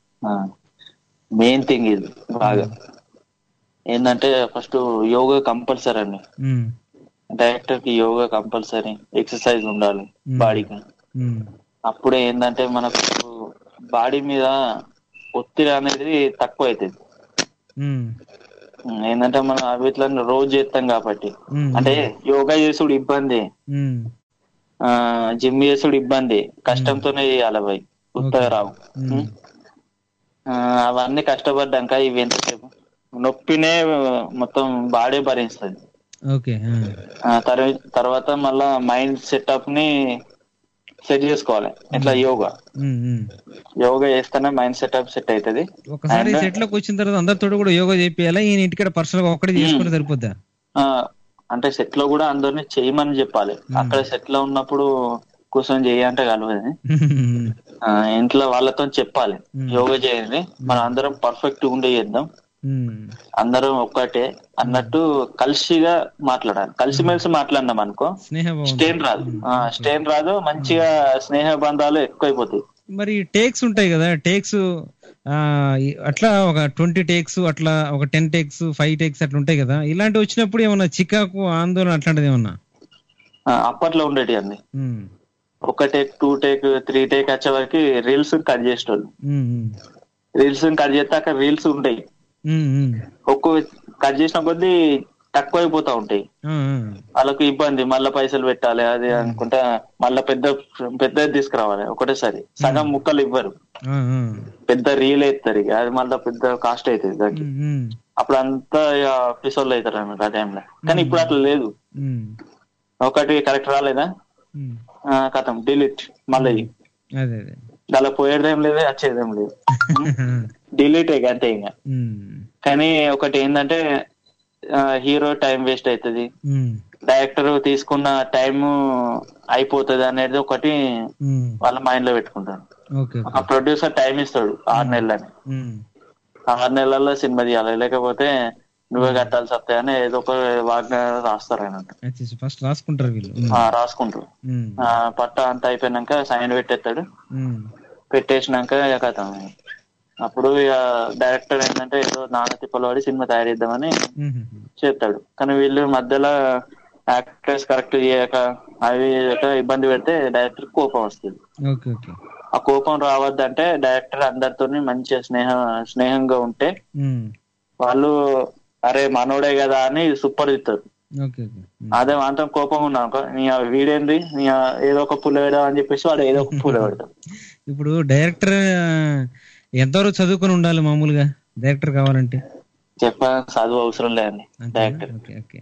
మెయిన్ థింగ్ ఇది బాగా ఏంటంటే ఫస్ట్ యోగా కంపల్సరీ అండి. ఉమ్, డైరెక్టర్ కి యోగా కంపల్సరీ, ఎక్సర్సైజ్ ఉండాలి బాడీకి. ఉమ్, అప్పుడే ఏంటంటే మనకు బాడీ మీద ఒత్తిడి అనేది తక్కువ అవుతుంది. ఉమ్, ఏంటంటే మనం వీటిని రోజు చేస్తాం కాబట్టి. ఉమ్, అంటే యోగా చేసుడు ఇబ్బంది, ఉమ్, ఆ జిమ్ చేసుడు ఇబ్బంది, కష్టంతోనే చేయాలి అవి, ఉత్తగా రావు. ఉమ్. ఆ, అవన్నీ కష్టపడ్డాక ఇవి ఎంతసేపు నొప్పినే మొత్తం బాడీ భరిస్తుంది. ఓకే. ఆ, తర్వా- తర్వాత మళ్ళా మైండ్ సెటప్ ని సెట్ చేసుకోవాలి. ఎట్లా యోగా ఉమ్, ఉమ్. యోగా చేస్తేనే మైండ్ సెటప్ సెట్ అవుతుంది. ఒకసారి సెట్ లోకి వచ్చిన తర్వాత అందరితో కూడా యోగా చేపియాలా, ఈయన ఇంటికాడ పర్సనల్ గా ఒక్కడే చేసుకుంటే సరిపోద్దా? అంటే సెట్ లో కూడా అందరినీ చేయమని చెప్పాలి. అక్కడ సెట్ లో ఉన్నప్పుడు కూర్చొని చేయంటే కలవదు. ఆ, ఇంట్లో వాళ్ళతో చెప్పాలి యోగా చేయండి, మనం అందరం పర్ఫెక్ట్ ఉండే చేద్దాం, అందరం ఒక్కటే అన్నట్టు కలిసిగా మాట్లాడాలి. కలిసిమెలిసి మాట్లాడినాం అనుకో స్టెయిన్ రాదు. ఆ స్టెయిన్ రాదు, మంచిగా స్నేహ బంధాలు ఎక్కువైపోతాయి. మరి టేక్స్ ఉంటాయి కదా, టేక్స్ ఆ అట్లా ఒక ట్వంటీ టేక్స్ అట్లా ఒక టెన్ టేక్స్ ఫైవ్ టేక్స్ అట్లా ఉంటాయి కదా. ఇలాంటి వచ్చినప్పుడు ఏమన్నా చికాకు ఆందోళన అట్లాంటిది ఏమన్నా? అప్పట్లో ఉండేటి అండి. ఒక take two take three take వచ్చే వరకు రీల్స్ కట్ చేసేటోళ్ళు. రీల్స్ కట్ చేస్తే అక్కడ రీల్స్ ఉంటాయి, ఒక్కో కట్ చేసిన కొద్దీ తక్కువ అయిపోతా ఉంటాయి. వాళ్ళకు ఇబ్బంది, మళ్ళా పైసలు పెట్టాలి అది అనుకుంటా మళ్ళా పెద్ద పెద్దది తీసుకురావాలి. ఒకటేసారి సగం ముక్కలు ఇవ్వరు, పెద్ద రీల్ ఎత్తారు, ఇక అది మళ్ళా పెద్ద కాస్ట్ అవుతుంది దానికి. అప్పుడు అంతా ఇక పిసోళ్ళు అవుతారు అన్నమాట ఆ టైంలో. కానీ ఇప్పుడు అట్లా లేదు, ఒకటి కరెక్ట్ రాలేదా కథం డిలీట్, మళ్ళీ అలా పోయేదేం లేదు వచ్చేదేం లేదు, డిలీట్ అంతే ఇంకా. కానీ ఒకటి ఏంటంటే హీరో టైం వేస్ట్ అవుతుంది, డైరెక్టర్ తీసుకున్న టైం అయిపోతుంది అనేది ఒకటి వాళ్ళ మైండ్ లో పెట్టుకుంటారు. ఆ ప్రొడ్యూసర్ టైం ఇస్తాడు ఆరు నెలలని, ఆరు నెలల్లో సినిమా తీయాలి, లేకపోతే నువ్వే కట్టాల్సి వస్తాయని ఏదో ఒక వాగ్న రాస్తారు అన్నట్టు. ఫస్ట్ రాసుకుంటారు వీళ్ళు, రాసుకుంటారు. పట్ట అంతా అయిపోయినాక సైన్ పెట్టేస్తాడు, పెట్టేసినాక కథ అప్పుడు ఇక డైరెక్టర్ ఏంటంటే ఏదో నాన్న తిప్పలు పడి సినిమా తయారు చేద్దామని చేస్తాడు. కానీ వీళ్ళు మధ్యలో యాక్టర్స్ కరెక్ట్ చేయక అవి ఇబ్బంది పెడితే డైరెక్టర్ కోపం వస్తుంది. ఆ కోపం రావద్దంటే డైరెక్టర్ అందరితో మంచిగా స్నేహ స్నేహంగా ఉంటే వాళ్ళు అరే మనోడే కదా అని సూపర్ ఇస్తారు. అదే మాత్రం కోపం ఉన్నా నీ వీడేంది నీ ఏదో ఒక పుల్ల వేయడం అని చెప్పేసి వాడు ఏదో ఒక పుల్ల పెడతాడు. ఇప్పుడు డైరెక్టర్ ఎంతవరకు చదువుకొని ఉండాలి మామూలుగా డైరెక్టర్ కావాలంటే? చెప్ప చదువు అవసరం లేదండి. Director okay okay.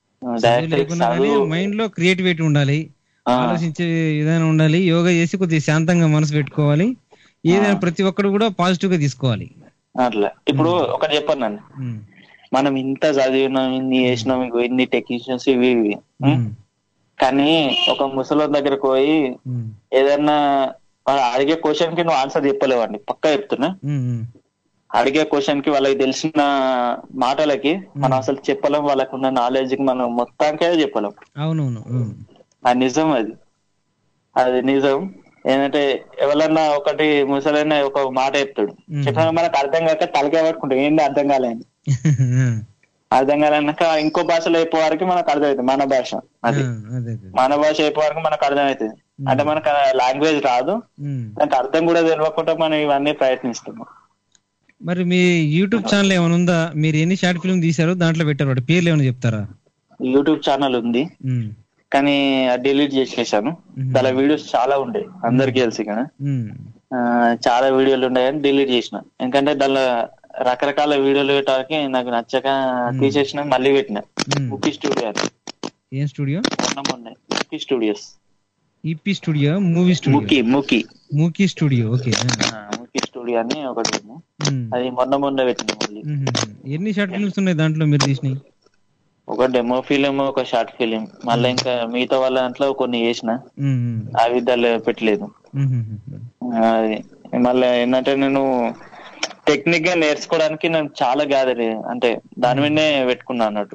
మైండ్ లో క్రియేటివిటీ ఉండాలి, ఆలోచించే విధానం ఉండాలి, యోగా చేసి కొద్దిగా శాంతంగా మనసు పెట్టుకోవాలి, ఏదైనా ప్రతి ఒక్కరు కూడా పాజిటివ్ గా తీసుకోవాలి. అట్లా ఇప్పుడు ఒకటి చెప్పానండి, మనం ఇంత చదివినాం, ఇన్ని చేసినాం, ఇన్ని టెక్నీషియన్స్ ఇవి ఇవి కానీ ఒక ముసలి దగ్గరకు పోయి ఏదన్నా అడిగే క్వశ్చన్ కి నువ్వు ఆన్సర్ చెప్పలేవండి, పక్కా చెప్తున్నా. అడిగే క్వశ్చన్ కి వాళ్ళకి తెలిసిన మాటలకి మనం అసలు చెప్పలేం, వాళ్ళకు ఉన్న నాలెడ్జ్ కి మనం మొత్తానికే చెప్పలేం. అవునవును, అది నిజం. అది అది నిజం. ఏంటంటే ఎవరన్నా ఒకటి ముసలైన ఒక మాట చెప్తాడు, చెప్పినా మనకు అర్థం కాక తలకే పట్టుకుంటాం, ఏంటి అర్థం కాలేని. అర్థం కాలేనాక ఇంకో భాషలో అయిపోయే వరకు మనకు అర్థమవుతుంది, మన భాష అది మన భాష అయిపోయే వరకు మనకు అర్థమవుతుంది. అంటే మనకు లాంగ్వేజ్ రాదు, దానికి అర్థం కూడా తెలియకుండా మనం ఇవన్నీ ప్రయత్నిస్తున్నాం. మరి మీ యూట్యూబ్ ఛానల్ ఏమైనా ఉందా? మీరు ఎన్ని షార్ట్ ఫిల్మ్ తీసారో దాంట్లో పెట్టారు, వాటి పేర్లు ఏమైనా చెప్తారా? యూట్యూబ్ ఛానల్ ఉంది కానీ డిలీట్ చేసేసాను. దాని వీడియోస్ చాలా ఉండే, అందరికి తెలిసి కదా, చాలా వీడియోలు ఉండే కానీ డిలీట్ చేసిన. ఎందుకంటే దానిలో రకరకాల వీడియోలు పెట్టడానికి నాకు నచ్చక తీసేసిన, మళ్ళీ పెట్టిన. ముఖి స్టూడియో అని. ఏం స్టూడియో? మొన్న Mukhi studios. EP studio, movie studio, Mukhi Mukhi Mukhi studio. Okay, Mukhi studio అని ఒకటి ఉంది, అది మొన్న మొన్న పెట్టిన. మళ్ళీ ఎన్ని షార్ట్ ఫిల్మ్స్ ఉన్నాయి దాంట్లో మీరు తీసినాయి? ఒక డెమో ఫిలిం, ఒక షార్ట్ ఫిలిం, మళ్ళీ ఇంకా మిగతా వాళ్ళ దాంట్లో కొన్ని చేసిన, అవి దాన్ని పెట్టలేదు. అది మళ్ళీ ఏంటంటే నేను టెక్నిక్ గా నేర్చుకోవడానికి నేను చాలా గ్యాదర్ అంటే దాని మీదనే పెట్టుకున్నా అన్నట్టు.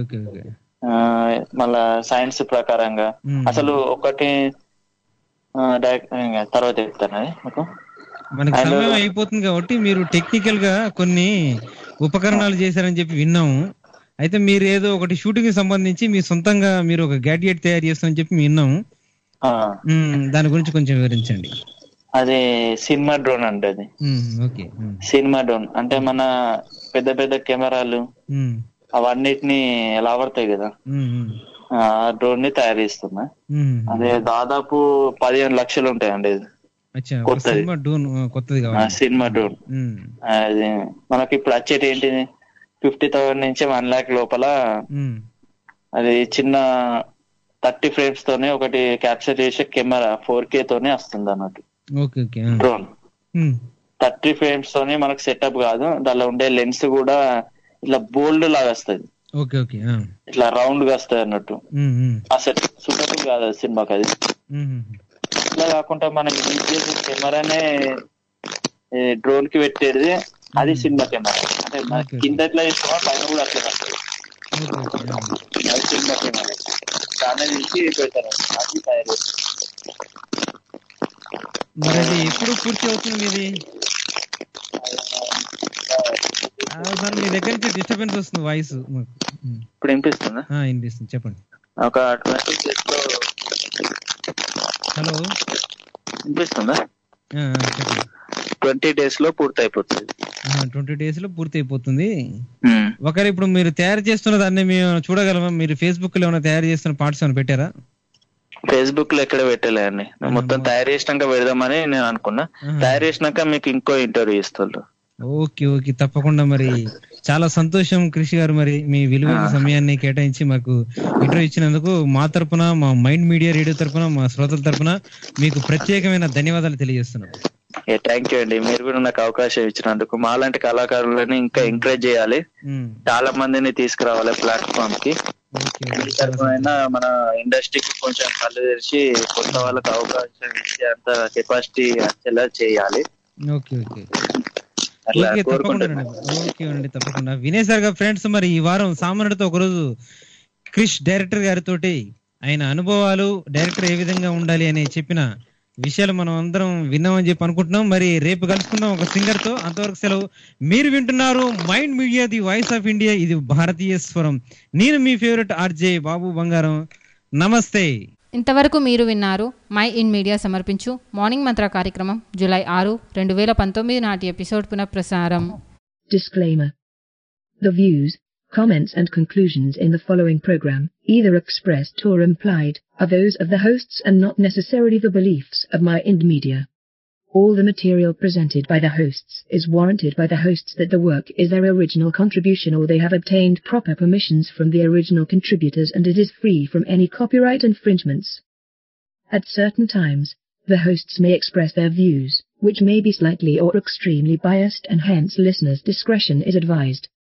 మళ్ళా సైన్స్ ప్రకారంగా అసలు ఒకటి తర్వాత చెప్తాను. అది మీకు మనకి సమయం అయిపోతుంది కాబట్టి మీరు టెక్నికల్ గా కొన్ని ఉపకరణాలు చేశారని చెప్పి విన్నాము. అయితే మీరు ఏదో ఒకటి షూటింగ్ కి సంబంధించి మీ సొంతంగా మీరు ఒక గ్యాడ్జెట్ తయారు చేస్తారని చెప్పి విన్నాము, దాని గురించి కొంచెం వివరించండి. అదే సినిమా డ్రోన్ అంటే, అది సినిమా డ్రోన్ అంటే మన పెద్ద పెద్ద కెమెరాలు అవన్నిటిని ఎలా పడతాయి కదా, ఆ డ్రోన్ ని తయారు చేస్తున్నా. అదే దాదాపు పదిహేను లక్షలు ఉంటాయండి ఇది, కొత్తది సినిమా డ్రోన్. అది మనకి ఇప్పుడు వచ్చేటి ఏంటిది, ఫిఫ్టీ థౌసండ్ నుంచి వన్ లాక్ లోపల. అది చిన్న థర్టీ ఫ్రేమ్స్ తోనే ఒకటి క్యాప్చర్ చేసే కెమెరా ఫోర్ కే తోనే వస్తుంది అన్నట్టు డ్రోన్. థర్టీ ఫ్రేమ్స్ తోనే మనకు సెటప్ కాదు, దానిలో ఉండే లెన్స్ కూడా ఇట్లా బోల్డ్ లాగా వస్తుంది, ఇట్లా రౌండ్ గా వస్తుంది అన్నట్టు. అసలు సూటబుల్ కాదు సినిమాకి అది. ఇట్లా కాకుండా మనం యూజ్ చేసే కెమెరానే డ్రోన్ కి పెట్టేది, అది సినిమా కెమెరా. అంటే మన కింద ఎట్లా చేస్తామో పైన కూడా అట్లా అది సినిమా కెమెరా. దాన్ని తీసి పెడతారు, అది తయారు చేస్తారు. మరి అది ఎప్పుడు పూర్తి అవుతుంది మీది? మీ దగ్గర నుంచి డిస్టర్బెన్స్ వస్తుంది వాయిస్. ఇప్పుడు వినిపిస్తుందా? వినిపిస్తుంది, చెప్పండి. ఒక ట్వంటీ డేస్ లో. హలో, వినిపిస్తుందా? చెప్పండి. ట్వంటీ డేస్ లో పూర్తి అయిపోతుంది. ట్వంటీ డేస్ లో పూర్తి అయిపోతుంది. ఒకవేళ ఇప్పుడు మీరు తయారు చేస్తున్న దాన్ని మేము చూడగలమా? మీరు ఫేస్బుక్ లో ఏమైనా తయారు చేస్తున్న పార్ట్స్ ఏమైనా పెట్టారా? ఫేస్బుక్ లో ఎక్కడ పెట్టలే అండి, మొత్తం తయారు చేసినాక పెడదామని నేను అనుకున్నా. తయారు చేసినాక మీకు ఇంకో ఇంటర్వ్యూ ఇస్తారు. ఓకే ఓకే, తప్పకుండా. మరి చాలా సంతోషం కృషి గారు, మరి మీ విలువైన సమయాన్ని కేటాయించి మాకు ఇంటర్వ్యూ ఇచ్చినందుకు మా తరపున, మా మైండ్ మీడియా రేడియో తరపున, మా శ్రోతల తరపున మీకు ప్రత్యేకమైన ధన్యవాదాలు తెలియజేస్తున్నాం. థ్యాంక్ యూ అండి, మీరు కూడా నాకు అవకాశం ఇచ్చినందుకు. మాలాంటి కళాకారులని ఇంకా ఎంకరేజ్ చేయాలి, చాలా మందిని తీసుకురావాలి ప్లాట్ఫామ్ కి. అయినా మన ఇండస్ట్రీకి కొంచెం కళ్ళు తెరిచి కొత్త వాళ్ళకి అవకాశం ఇచ్చి అంత కెపాసిటీ వచ్చేలా చేయాలి. ఓకే ఓకే ఓకే, తప్పకుండా ఓకే అండి, తప్పకుండా. వినేయ్ సార్ గారు ఫ్రెండ్స్, మరి ఈ వారం సామాన్యుడితో ఒకరోజు క్రిష్ డైరెక్టర్ గారితో ఆయన అనుభవాలు, డైరెక్టర్ ఏ విధంగా ఉండాలి అని చెప్పిన విషయాలు మనం అందరం విన్నామని చెప్పి అనుకుంటున్నాం. మరి రేపు కలుసుకుందాం ఒక సింగర్ తో. అంతవరకు సెలవు. మీరు వింటున్నారు mind media, the voice of India, ఇది భారతీయ స్వరం. నేను మీ ఫేవరెట్ ఆర్జే బాబు బంగారం. నమస్తే. ఇంతవరకు మీరు విన్నారు మై ఇన్ మీడియా సమర్పించు మార్నింగ్ మంత్ర కార్యక్రమం జూలై ఆరు రెండు వేల పంతొమ్మిది నాటి ఎపిసోడ్ పునఃప్రసారం. Disclaimer. The views, comments and conclusions in the following program, either expressed or implied, are those of the hosts and not necessarily the beliefs of My Ind Media. All the material presented by the hosts is warranted by the hosts that the work is their original contribution or they have obtained proper permissions from the original contributors and it is free from any copyright infringements. At certain times, the hosts may express their views, which may be slightly or extremely biased and hence listeners' discretion is advised.